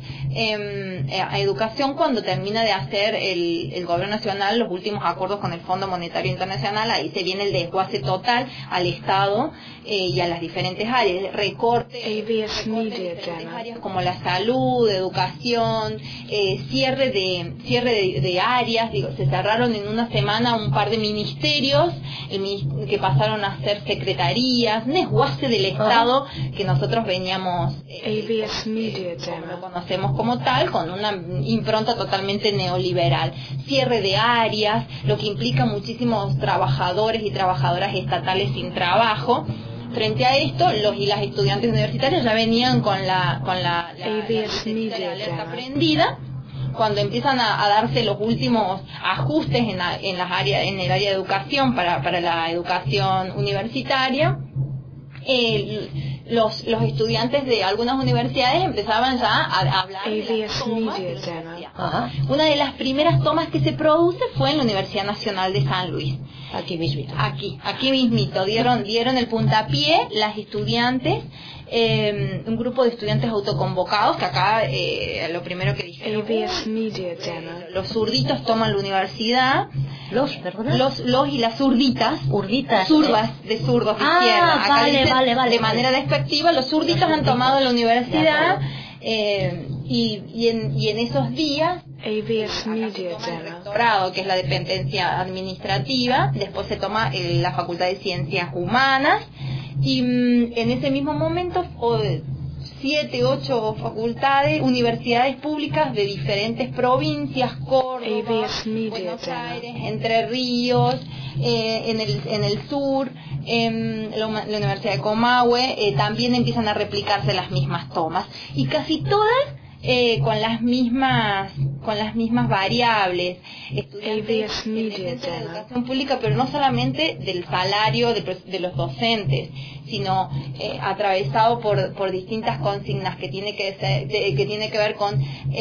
eh, a educación cuando termina de hacer el, el gobierno nacional los últimos acuerdos con el Fondo Monetario Internacional. Ahí se viene el desguace total al Estado eh, y a las diferentes áreas, recorte, A V S Media Demo. Áreas como la salud, educación, eh, cierre de cierre de, de áreas. Digo, se cerraron en una semana un par de ministerios el, que pasaron a ser secretarías, un desguace del Estado que nosotros veníamos eh, A V S Media Demo. lo conocemos como tal, con una impronta totalmente neoliberal. Cierre de áreas, lo que implica muchísimos trabajadores y trabajadoras estatales sin trabajo. Frente a esto, los y las estudiantes universitarias ya venían con la con la, la, A V S la Media alerta prendida cuando empiezan a, a darse los últimos ajustes en, la, en las áreas en el área de educación para para la educación universitaria. El, los los estudiantes de algunas universidades empezaban ya a, a hablar de las tomas de la universidad. Una de las primeras tomas que se produce fue en la Universidad Nacional de San Luis. Aquí mismito. Aquí, aquí mismito. Dieron, dieron el puntapié las estudiantes, eh, un grupo de estudiantes autoconvocados, que acá eh, lo primero que dijeron, A V S Media Demo. los zurditos toman la universidad. Los, perdona. Los, los y las zurditas. Urditas. Zurdas, eh. de zurdos de ah, izquierda. Acá vale, dicen vale, vale. de manera despectiva, los zurditos han tomado la universidad. Eh, y, y, en, y en esos días A V S Media el Demo. rectorado, que es la dependencia administrativa, después se toma eh, la Facultad de Ciencias Humanas y mm, en ese mismo momento o, siete, ocho facultades, universidades públicas de diferentes provincias, Córdoba, Buenos Aires, Entre Ríos, eh, en el en el sur, en la, la Universidad de Comahue, eh, también empiezan a replicarse las mismas tomas y casi todas eh, con las mismas con las mismas variables, estudiantes de educación pública, pero no solamente del salario de, de los docentes, sino eh, atravesado por por distintas consignas que tiene que ser, de, que tiene que ver con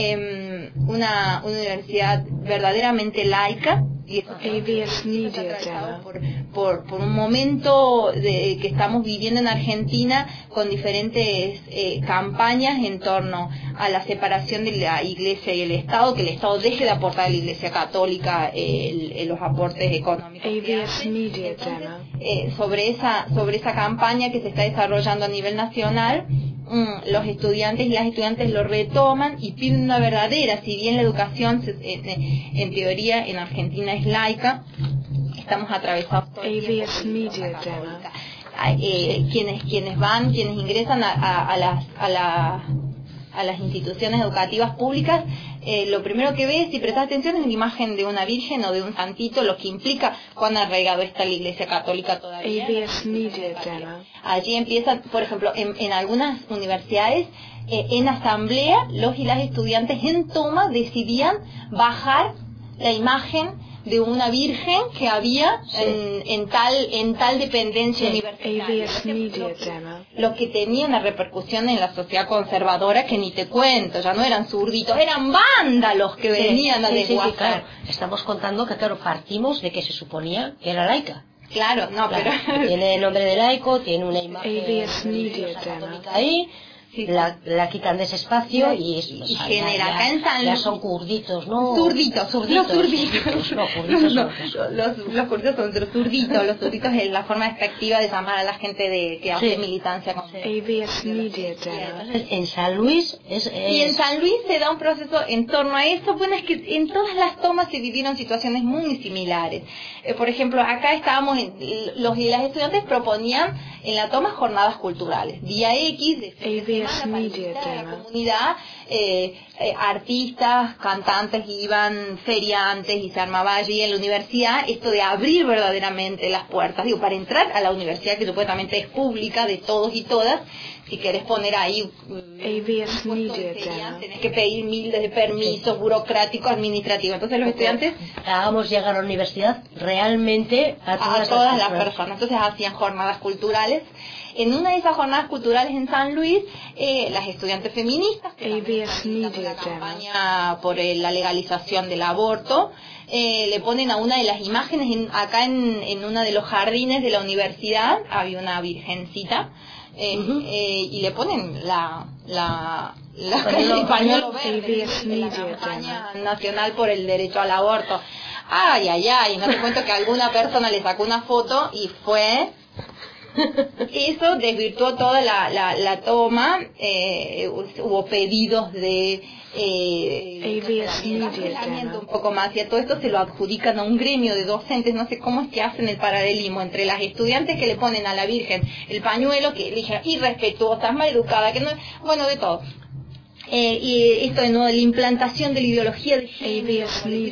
eh, una, una universidad verdaderamente laica. Y eso A V S Media Demo. Por, por, por un momento de, que estamos viviendo en Argentina con diferentes eh, campañas en torno a la separación de la Iglesia y el Estado, que el Estado deje de aportar a la Iglesia Católica eh, el, el, los aportes económicos. A V S Media Entonces, Demo. eh, sobre esa sobre esa campaña que se está desarrollando a nivel nacional, los estudiantes y las estudiantes lo retoman y piden una verdadera, si bien la educación en, en teoría en Argentina es laica, estamos atravesados todo el tiempo por la católica. Eh, quienes quienes van, quienes ingresan a, a, a las a la a las instituciones educativas públicas, eh, lo primero que ves, si prestas atención, es la imagen de una virgen o de un santito, lo que implica cuán arraigado está la Iglesia Católica todavía. A V S Media Demo. Allí empiezan, por ejemplo, en, en algunas universidades, eh, en asamblea, los y las estudiantes en toma decidían bajar la imagen de una virgen que había sí. en, en tal en tal dependencia sí. universitaria. A V S Media Demo. Lo que tenía una repercusión en la sociedad conservadora que ni te cuento, ya no eran zurditos, eran vándalos que sí, venían a sí, desguazar. Sí, claro. Estamos contando que, claro, partimos de que se suponía que era laica. Claro, no, claro, pero... Tiene el nombre de laico, tiene una imagen A V S Media católica ahí, sí, la, la quitan de ese espacio y, es, y, o y sea, genera ya, acá en San ya son kurditos, ¿no? Zurditos, zurditos, los zurditos. zurditos, no, kurditos no, son los, los kurditos son los zurditos, los zurditos es la forma despectiva de llamar a la gente de que hace sí. militancia con A V S Media Demo. Entonces, en San Luis es, es... Y en San Luis se da un proceso en torno a eso. Bueno, es que en todas las tomas se vivieron situaciones muy similares. Eh, por ejemplo, acá estábamos, en, los y las estudiantes proponían en la toma jornadas culturales, día X de fin de semana, para invitar a la comunidad, eh, eh, artistas, cantantes iban, feriantes, y se armaba allí en la universidad esto de abrir verdaderamente las puertas, digo, para entrar a la universidad, que supuestamente es pública de todos y todas. Si querés poner ahí A V S Media Demo, tenés que pedir miles de permisos burocráticos, administrativos. Entonces los estudiantes hagamos llegar a la universidad realmente a todas, a todas las, las personas. Entonces hacían jornadas culturales. En una de esas jornadas culturales en San Luis, eh, las estudiantes feministas, que A V S también Media la campaña por eh, la legalización del aborto, eh, le ponen a una de las imágenes, en, acá en, en uno de los jardines de la universidad, había una virgencita, eh, uh-huh. eh, y le ponen la la, la el pañuelo verde de la campaña nacional por el derecho al aborto. Ay, ay, ay, no te cuento que alguna persona le sacó una foto y fue... Eso desvirtuó toda la, la, la toma, eh, hubo pedidos de eh, de un poco más, y a todo esto se lo adjudican a un gremio de docentes. No sé cómo es que hacen el paralelismo entre las estudiantes que le ponen a la Virgen el pañuelo, que dije irrespetuosas, maleducadas, que no, bueno, de todo. Eh, y esto de nuevo, la implantación de la ideología de género,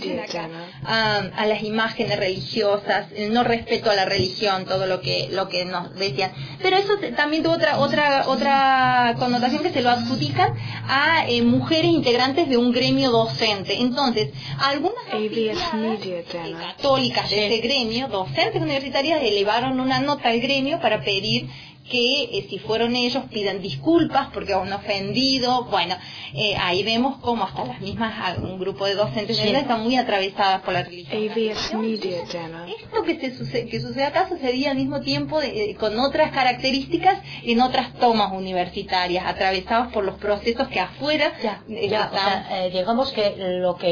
a, a las imágenes religiosas, el no respeto a la religión, todo lo que lo que nos decían. Pero eso también tuvo otra otra otra connotación, que se lo adjudican a eh, mujeres integrantes de un gremio docente. Entonces, algunas eh, católicas de ese gremio, docentes universitarias, elevaron una nota al gremio para pedir que eh, si fueron ellos pidan disculpas porque han ofendido. Bueno, eh, ahí vemos cómo hasta las mismas, un grupo de docentes sí. están muy atravesadas por la religión. A V S Media Demo. Esto que, se sucede, que sucede acá sucedía al mismo tiempo de, eh, con otras características en otras tomas universitarias, atravesadas por los procesos que afuera ya, ya, o sea, eh, digamos que lo que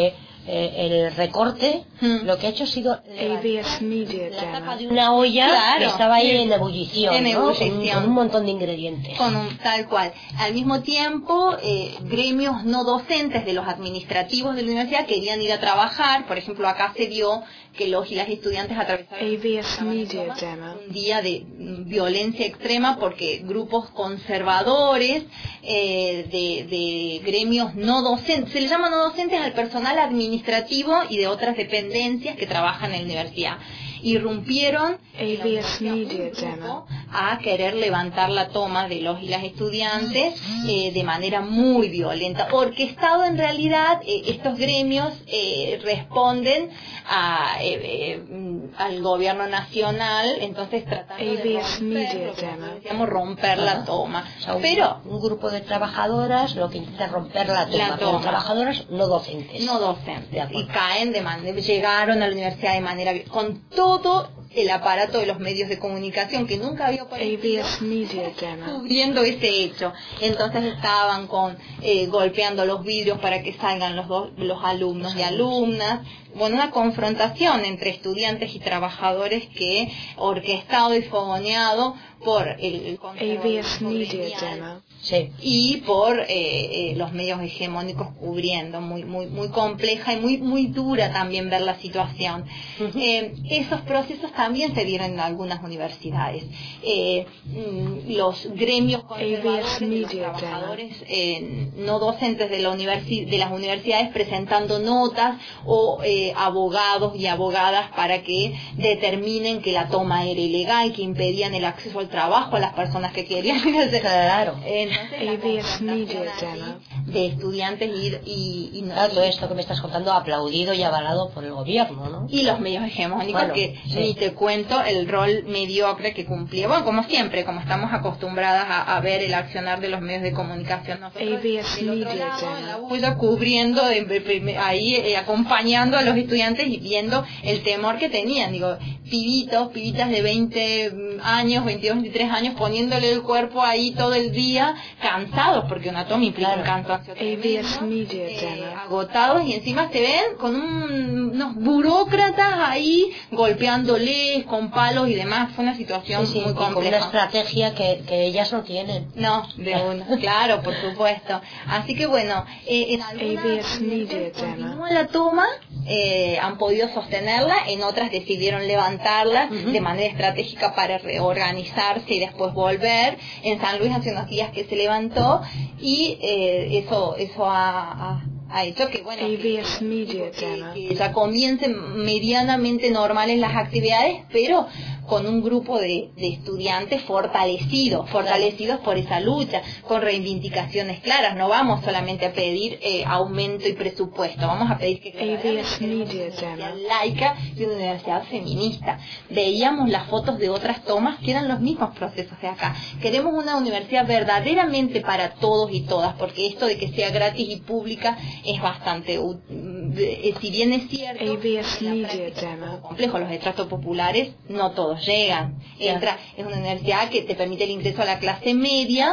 eh, el recorte, Hmm. lo que ha hecho ha sido A V S Media la tapa Demo. de una olla Claro. que estaba ahí en ebullición, En ¿no? ebullición. Con, con un montón de ingredientes. Con un, tal cual. Al mismo tiempo, eh, gremios no docentes de los administrativos de la universidad querían ir a trabajar. Por ejemplo, acá se vio que los y las estudiantes atravesaron A V S Media Demo. un día de mm, violencia extrema porque grupos conservadores eh, de, de gremios no docentes, se les llama no docentes al personal administrativo y de otras dependencias que trabajan en la universidad, irrumpieron en la A V S universidad Media un grupo Demo. a querer levantar la toma de los y las estudiantes eh, de manera muy violenta. Orquestado en realidad, eh, estos gremios eh, responden a, eh, eh, mm, al gobierno nacional, entonces tratando de A V S romper, Media lo que Demo. nosotros decíamos, romper la toma. O sea, un, Pero un grupo de trabajadoras lo que intenta es romper la toma, La pero toma. trabajadoras no docentes. no De docentes, acuerdo. y caen de manera, llegaron a la universidad de manera, con todo el aparato de los medios de comunicación que nunca había A aparecido V S Media Demo. cubriendo ese hecho. Entonces estaban con eh, golpeando los vidrios para que salgan los dos, los alumnos y alumnas. Bueno, una confrontación entre estudiantes y trabajadores que orquestado y fogoneado por el A V S Media conservadurismo Demo. Sí. y por eh, eh, los medios hegemónicos cubriendo, muy muy muy compleja y muy muy dura también ver la situación. Ujú. Eh, esos procesos también se dieron en algunas universidades. Eh, mm, los gremios conservadores de los Media trabajadores eh, no docentes de la universi de las universidades presentando notas o eh, abogados y abogadas para que determinen que la toma era ilegal, que impedían el acceso al trabajo a las personas que querían. Claro. Entonces, la A V S Media confrontación Demo. allí de estudiantes y, y, y, Claro, todo esto que me estás contando aplaudido y avalado por el gobierno, ¿no? y los medios hegemónicos, Bueno, que sí. ni te cuento el rol mediocre que cumplía. Bueno, como siempre, como estamos acostumbradas a, a ver el accionar de los medios de comunicación. Nosotros, A V S del otro Media lado, Demo. en la bulla, cubriendo, eh, eh, ahí eh, acompañando a los estudiantes y viendo el temor que tenían. Digo, pibitos, pibitas de veinte años, veintidós, veintitrés años, poniéndole el cuerpo ahí todo el día, cansados, porque una toma implica un cansancio A V S tremendo, Media eh, Demo. agotados, y encima se ven con un- unos burócratas ahí golpeándoles con palos y demás. Fue una situación Sí, sí, muy y con una compleja. estrategia que, que ellas no tienen. No, de una, claro, por supuesto. Así que bueno, eh, en A algunas V S Media universidades Demo. continúa la toma, eh, han podido sostenerla, en otras decidieron levantarla Ujú. de manera estratégica para reorganizarse y después volver. En San Luis hace unos días que se levantó y eh, eso eso ha, ha- ha hecho que bueno A V S que- Media que- Demo. que ya comiencen medianamente normales las actividades, pero con un grupo de, de estudiantes fortalecidos, fortalecidos por esa lucha, con reivindicaciones claras. No vamos solamente a pedir eh, aumento y presupuesto, vamos a pedir que A V S Media una universidad Demo. laica y una universidad feminista. Veíamos las fotos de otras tomas que eran los mismos procesos de acá. Queremos una universidad verdaderamente para todos y todas, porque esto de que sea gratis y pública es bastante ú- eh, si bien es cierto, A V S en la Media práctica es un Demo. poco complejo, los estratos populares no todos llegan. Entra, es una universidad que te permite el ingreso a la clase media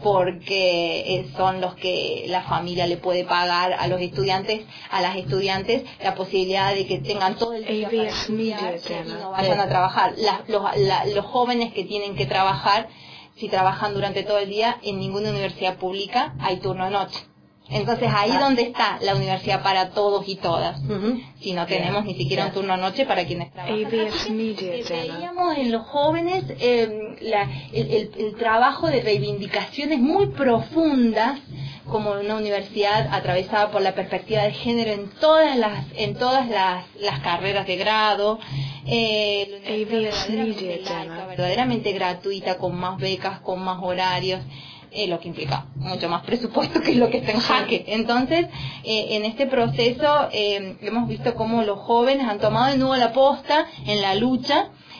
porque eh, son los que la familia le puede pagar a los estudiantes, a las estudiantes, la posibilidad de que tengan todo el día A V para S Media estudiar y Demo. no vayan a trabajar. Las- los, la- los jóvenes que tienen que trabajar, si trabajan durante todo el día, en ninguna universidad pública hay turno de noche. Entonces ahí Ah. donde está la universidad para todos y todas. Ujú. Si no tenemos ni siquiera Ya. un turno noche para quienes trabajan. A V S Así que, Media eh, Demo. veíamos en los jóvenes eh, la- el, el- el trabajo de reivindicaciones muy profundas, como una universidad atravesada por la perspectiva de género en todas las en todas las, las carreras de grado, eh, la universidad A V S verdaderamente Media laica, Demo. verdaderamente gratuita, con más becas, con más horarios, eh, lo que implica mucho más presupuesto que lo que está en jaque. Entonces, eh, en este proceso eh, hemos visto cómo los jóvenes han tomado de nuevo la posta en la lucha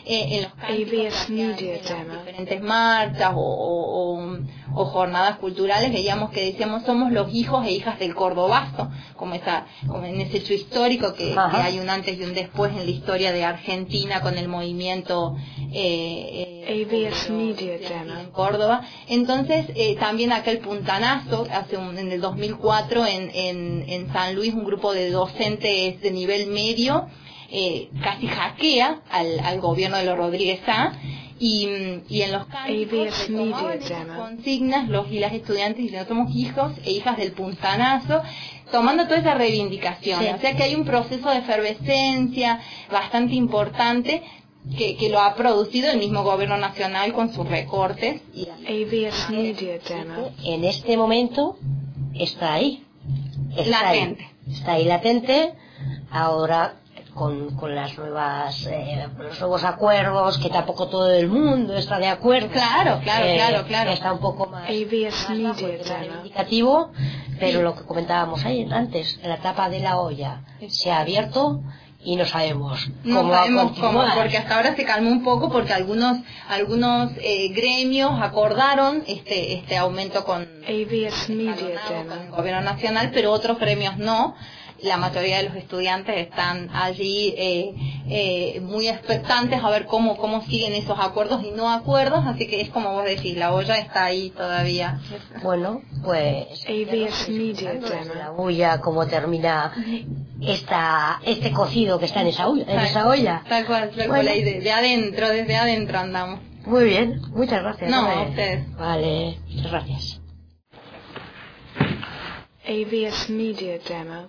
eh, en los cánticos que A B S hacían Media en las Demo. diferentes marchas o, o, o, o jornadas culturales, veíamos que decíamos somos los hijos e hijas del cordobazo, como, esa, como en ese hecho histórico que, que hay un antes y un después en la historia de Argentina con el movimiento eh, eh, A B S obrero Media estudiantil Demo. en Córdoba. Entonces eh, también aquel puntanazo hace un, en el dos mil cuatro en, en, en San Luis, un grupo de docentes de nivel medio eh, casi hackea al, al gobierno de los Rodríguez Sá y, y en los cánticos A B S retomaban Media esas Demo. consignas los y las estudiantes diciendo somos hijos e hijas del puntanazo, tomando toda esa reivindicación. Sí. O sea que hay un proceso de efervescencia bastante importante que, que lo ha producido el mismo gobierno nacional con sus recortes. Y A B S Media Demo. En este momento está ahí. Está Latente. Ahí, está ahí latente. Ahora con, con las nuevas eh, los nuevos acuerdos, que tampoco todo el mundo está de acuerdo. Claro, claro, Eh, claro, claro. Está un poco más, A B S más bajo Media el tema Demo. reivindicativo, pero Sí. lo que comentábamos ahí antes, la tapa de la olla se ha abierto y no sabemos No cómo va a sabemos cómo, continuar. porque hasta ahora se calmó un poco porque algunos algunos eh, gremios acordaron este este aumento con, A B S Media escalonado con el Demo. gobierno nacional, pero otros gremios no. La mayoría de los estudiantes están allí eh, eh, muy expectantes a ver cómo cómo siguen esos acuerdos y no acuerdos, así que es como vos decís, la olla está ahí todavía. Bueno, pues A B S Media desde la Demo. bulla cómo termina esta este cocido que está en esa olla, en esa olla. Tal cual, tal cual, Bueno. ahí de, de adentro, desde adentro andamos. Muy bien, muchas gracias. No, Noé. a ustedes. Vale, muchas gracias. A B S Media Demo.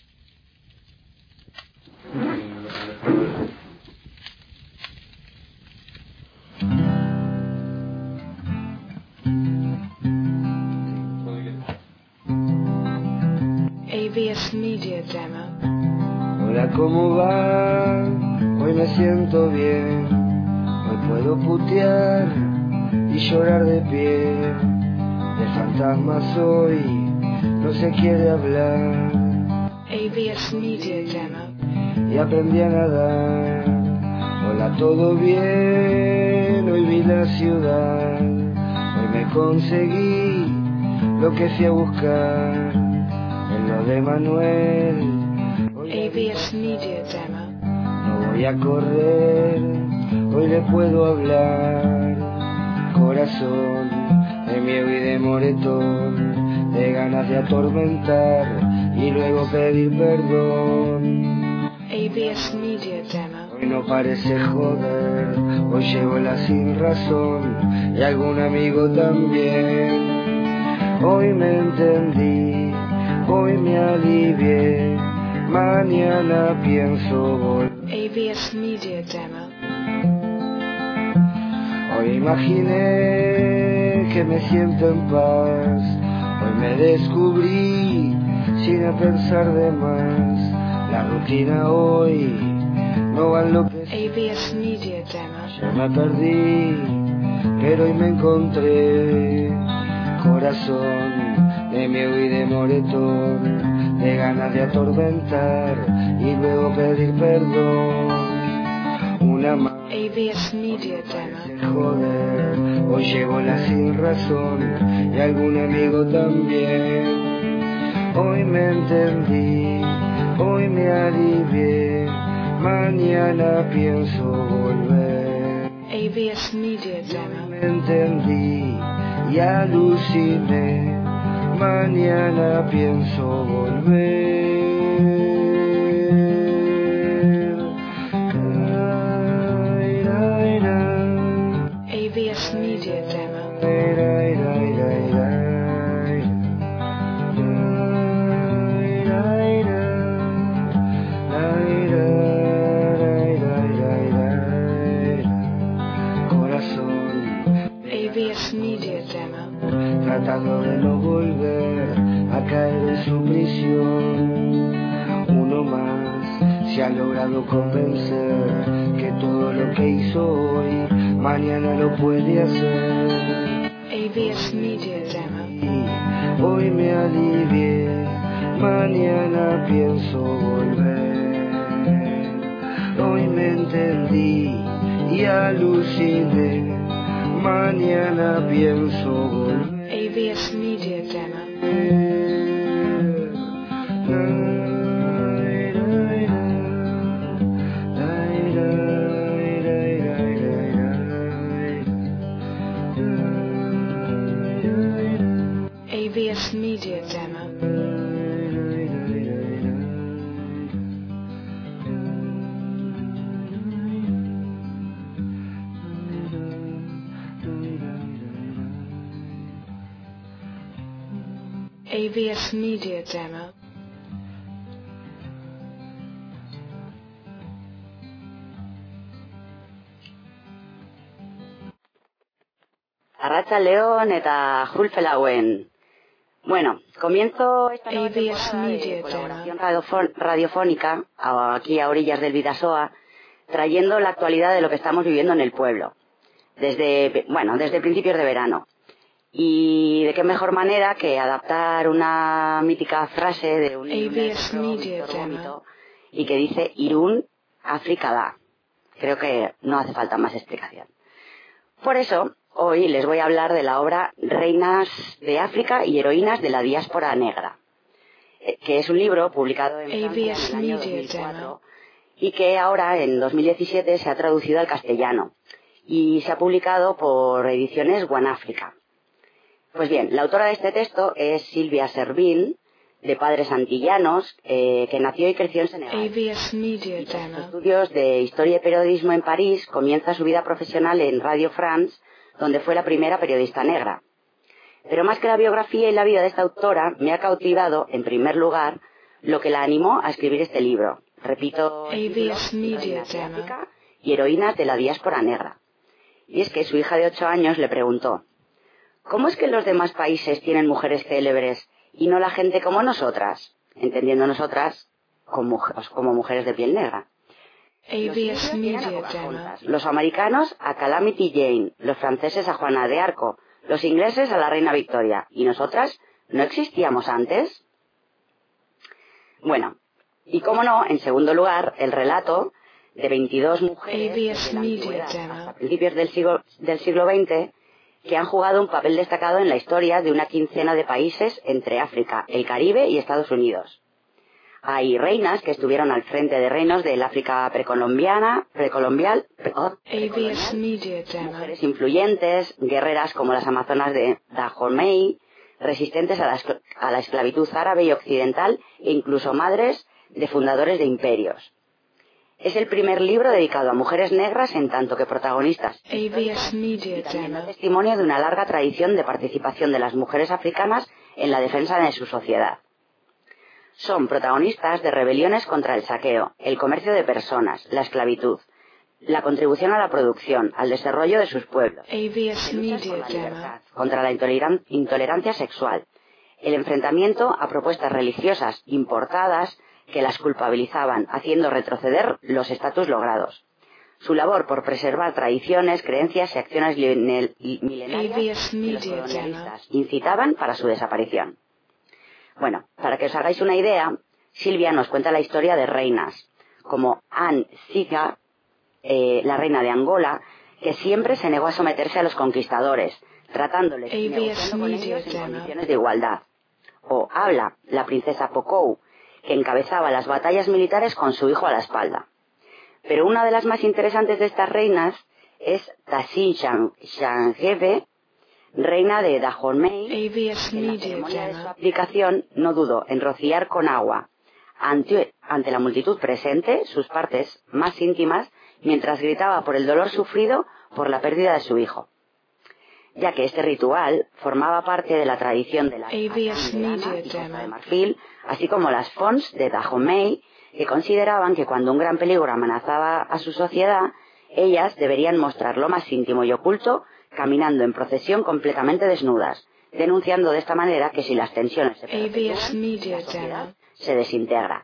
A B S Media Demo. Hola, ¿cómo va? Hoy me siento bien. Hoy puedo putear y llorar de pie. De fantasmas hoy no se quiere hablar. A B S Media Demo. Y aprendí a nadar. Hola, ¿todo bien? Hoy vi la ciudad. Hoy me conseguí lo que fui a buscar. En lo de Manuel. Hoy A B S Media Demo. no voy a correr, hoy le puedo hablar. Corazón de miedo y de moretón, de ganas de atormentar y luego pedir perdón. A B S Media Demo. Hoy no parece joder, hoy llevo la sin razón y algún amigo también. Hoy me entendí, hoy me alivié, mañana pienso volver. A B S Media Demo. Hoy imaginé que me siento en paz, hoy me descubrí sin pensar de más. La rutina hoy no va a enloquecer. A B S Media Demo. Yo me perdí, pero hoy me encontré. Corazón de miedo y de moretón, de ganas de atormentar y luego pedir perdón. Una más. A B S Media Demo. Joder, hoy llevo la sin razón y algún amigo también. Hoy me entendí, hoy me alivié, mañana pienso volver. A B S Media Demo. Me entendí y aluciné, mañana pienso volver. Ay, ay, ay. A B S Media Demo. Ay, ay, ay, ay, ay. Ay, ay, ay. Ay, ay, ay, ay, ay. Corazón A B S Media Demo. tratando de no volver a caer en su prisión. Uno más se ha logrado convencer que todo lo que hizo hoy, mañana lo puede hacer. A B S Media Demo. Y hoy me alivié, mañana pienso volver. Hoy me entendí y aluciné. Mañana pienso volver. A V S Media Demo. A V S Media Demo. A V S Media Demo. Arratsaldeon eta Julfelauen. Bueno, comienzo esta nueva A V S temporada de Media colaboración radiofón- radiofónica a- aquí a orillas del Bidasoa, trayendo la actualidad de lo que estamos viviendo en el pueblo, desde, bueno, desde principios de verano. Y de qué mejor manera que adaptar una mítica frase de un libro A V S Media Demo. y que dice Irún, África da. Creo que no hace falta más explicación. Por eso, hoy les voy a hablar de la obra Reinas de África y heroínas de la diáspora negra, eh, que es un libro publicado en Francia en el año dos mil cuatro y que ahora, en dos mil diecisiete, se ha traducido al castellano y se ha publicado por Ediciones Guanáfrica. Pues bien, la autora de este texto es Silvia Servín, de padres antillanos, eh, que nació y creció en A Senegal. V S Media Y tras sus Demo. estudios de Historia y Periodismo en París, comienza su vida profesional en Radio France, donde fue la primera periodista negra. Pero más que la biografía y la vida de esta autora, me ha cautivado, en primer lugar, lo que la animó a escribir este libro. Repito, el A V título, S Media Reinas de Demo. África y heroínas de la diáspora negra. Y es que su hija de ocho años le preguntó: ¿cómo es que los demás países tienen mujeres célebres y no la gente como nosotras? Entendiendo nosotras como, como mujeres de piel negra. A V S Media Demo. Los americanos a Calamity Jane, los franceses a Juana de Arco, los ingleses a la reina Victoria. ¿Y nosotras no existíamos antes? Bueno, y cómo no, en segundo lugar, el relato de veintidós mujeres A V S desde la Media antigüedad Demo. hasta principios del siglo, del siglo veinte que han jugado un papel destacado en la historia de una quincena de países entre África, el Caribe y Estados Unidos. Hay reinas que estuvieron al frente de reinos del África precolombiana, precolombial, pre- oh, A V S Media Demo. mujeres influyentes, guerreras como las amazonas de Dahomey, resistentes a la, escl- a la esclavitud árabe y occidental, e incluso madres de fundadores de imperios. Es el primer libro dedicado a mujeres negras en tanto que protagonistas. A V S Media También da Demo. testimonio de una larga tradición de participación de las mujeres africanas en la defensa de su sociedad. Son protagonistas de rebeliones contra el saqueo, el comercio de personas, la esclavitud, la contribución a la producción, al desarrollo de sus pueblos, A V S Media la Demo. libertad, contra la intoleran- intolerancia sexual, el enfrentamiento a propuestas religiosas importadas que las culpabilizaban, haciendo retroceder los estatus logrados. Su labor por preservar tradiciones, creencias y acciones line- A milenarias V S que los Media Demo. colonialistas incitaban para su desaparición. Bueno, para que os hagáis una idea, Silvia nos cuenta la historia de reinas, como Anne Ziga, eh, la reina de Angola, que siempre se negó a someterse a los conquistadores, tratándoles y A V S negociando con Media ellos en Demo. condiciones de igualdad. O Habla, la princesa Pokou, que encabezaba las batallas militares con su hijo a la espalda. Pero una de las más interesantes de estas reinas es Tassin Shangebe, reina de Dahomey. A V S En la Media ceremonia de su Demo. aplicación no dudó en rociar con agua ante, ante la multitud presente sus partes más íntimas mientras gritaba por el dolor sufrido por la pérdida de su hijo, ya que este ritual formaba parte de la tradición de la A V S Media de Demo. Marfil, así como las Fons de Dahomey, que consideraban que cuando un gran peligro amenazaba a su sociedad, ellas deberían mostrar lo más íntimo y oculto, caminando en procesión completamente desnudas, denunciando de esta manera que si las tensiones se A V S perpetúan, Media la sociedad Demo. se desintegra.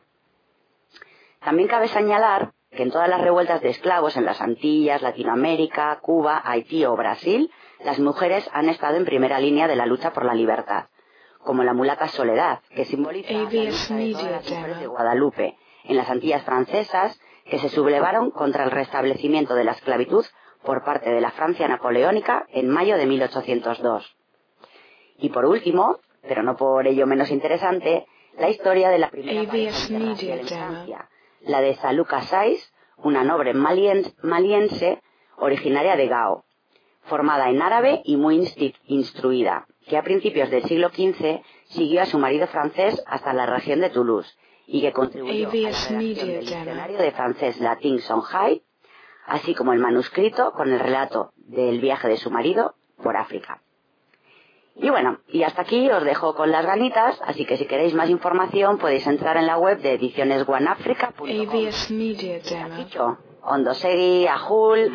También cabe señalar que en todas las revueltas de esclavos en las Antillas, Latinoamérica, Cuba, Haití o Brasil, las mujeres han estado en primera línea de la lucha por la libertad, como la mulata Soledad, que simboliza la A V S lucha de todas Media las mujeres de Demo. Guadalupe, en las Antillas francesas, que se sublevaron contra el restablecimiento de la esclavitud por parte de la Francia napoleónica en mayo de mil ochocientos dos. Y por último, pero no por ello menos interesante, la historia de la primera pareja interracial en Francia, la de Saluca Saiz, una noble malien- maliense originaria de Gao, formada en árabe y muy instru- instruida, que a principios del siglo quince siguió a su marido francés hasta la región de Toulouse y que contribuyó a la redacción del diccionario de francés latín Songhai, así como el manuscrito con el relato del viaje de su marido por África. Y bueno, y hasta aquí os dejo con las ganitas, así que si queréis más información podéis entrar en la web de ediciones one africa punto com. A B S Media Demo. Ondosegui, Ajul.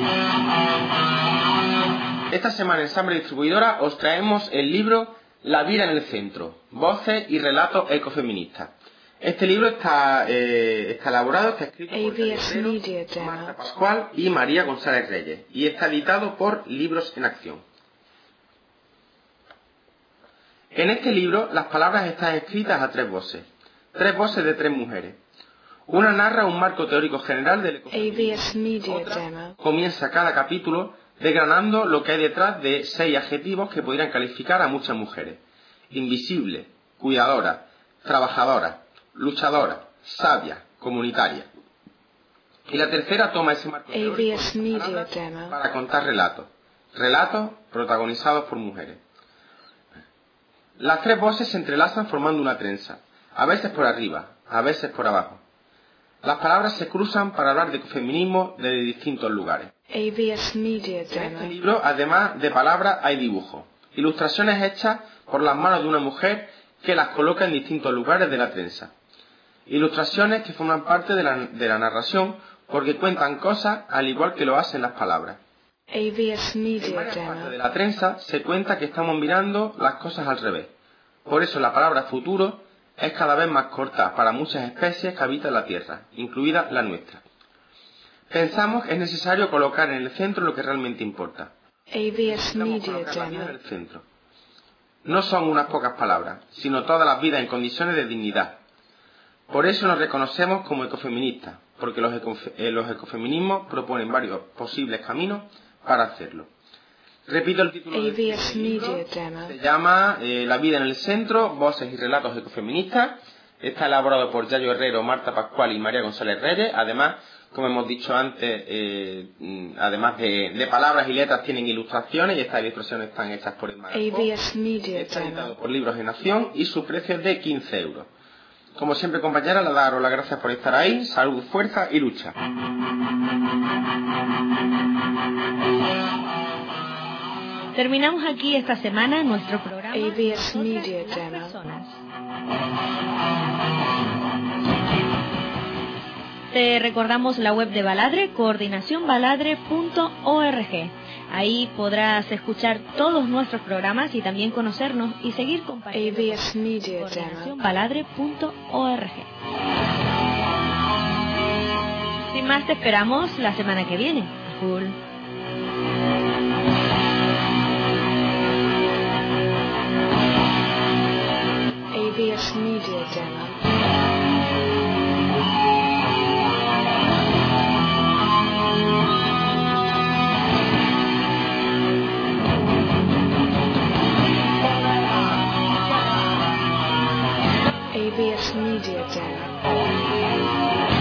Esta semana en Sambre Distribuidora os traemos el libro La vida en el centro, voces y relatos ecofeministas. Este libro está, eh, está elaborado, está escrito por Javier Herrero, Marta Pascual y María González Reyes y está editado por Libros en Acción. En este libro las palabras están escritas a tres voces, tres voces de tres mujeres. Una narra un marco teórico general del ecofeminismo, otra comienza cada capítulo desgranando lo que hay detrás de seis adjetivos que podrían calificar a muchas mujeres: invisible, cuidadora, trabajadora, luchadora, sabia, comunitaria. Y la tercera toma ese marco teórico para contar relatos, relatos protagonizados por mujeres. Las tres voces se entrelazan formando una trenza, a veces por arriba, a veces por abajo. Las palabras se cruzan para hablar de ecofeminismo desde distintos lugares. A B S Media En este Demo. libro, además de palabras, hay dibujos, ilustraciones hechas por las manos de una mujer que las coloca en distintos lugares de la trenza. Ilustraciones que forman parte de la, de la narración porque cuentan cosas al igual que lo hacen las palabras. A B S En Media varias partes Demo. de la trenza se cuenta que estamos mirando las cosas al revés. Por eso la palabra futuro es cada vez más corta para muchas especies que habitan la Tierra, incluida la nuestra. Pensamos que es necesario colocar en el centro lo que realmente importa. A B S Necesitamos Media colocar la vida en Demo. el centro. No son unas pocas palabras, sino todas las vidas en condiciones de dignidad. Por eso nos reconocemos como ecofeministas, porque los, ecofe- eh, los ecofeminismos proponen varios posibles caminos para hacerlo. Repito el título A del B S este libro. Media Demo. Se llama eh, La vida en el centro, voces y relatos ecofeministas. Está elaborado por Yayo Herrero, Marta Pascual y María González Reyes. Además, como hemos dicho antes, eh, mm, además de, de palabras y letras, tienen ilustraciones y estas ilustraciones están hechas por el A B S Media Está editado Demo. por Libros en Acción y su precio es de quince euros. Como siempre, compañeras, le daros las gracias por estar ahí. Salud, fuerza y lucha. Terminamos aquí esta semana nuestro programa A B S Nosotras Media las Demo. Personas. Te recordamos la web de Baladre, coordinación baladre punto org. Ahí podrás escuchar todos nuestros programas y también conocernos y seguir A compartiendo. B S Media coordinación Demo. baladre punto org. Sin más, te esperamos la semana que viene. Cool. A B S Media Demo. A B S Media Demo.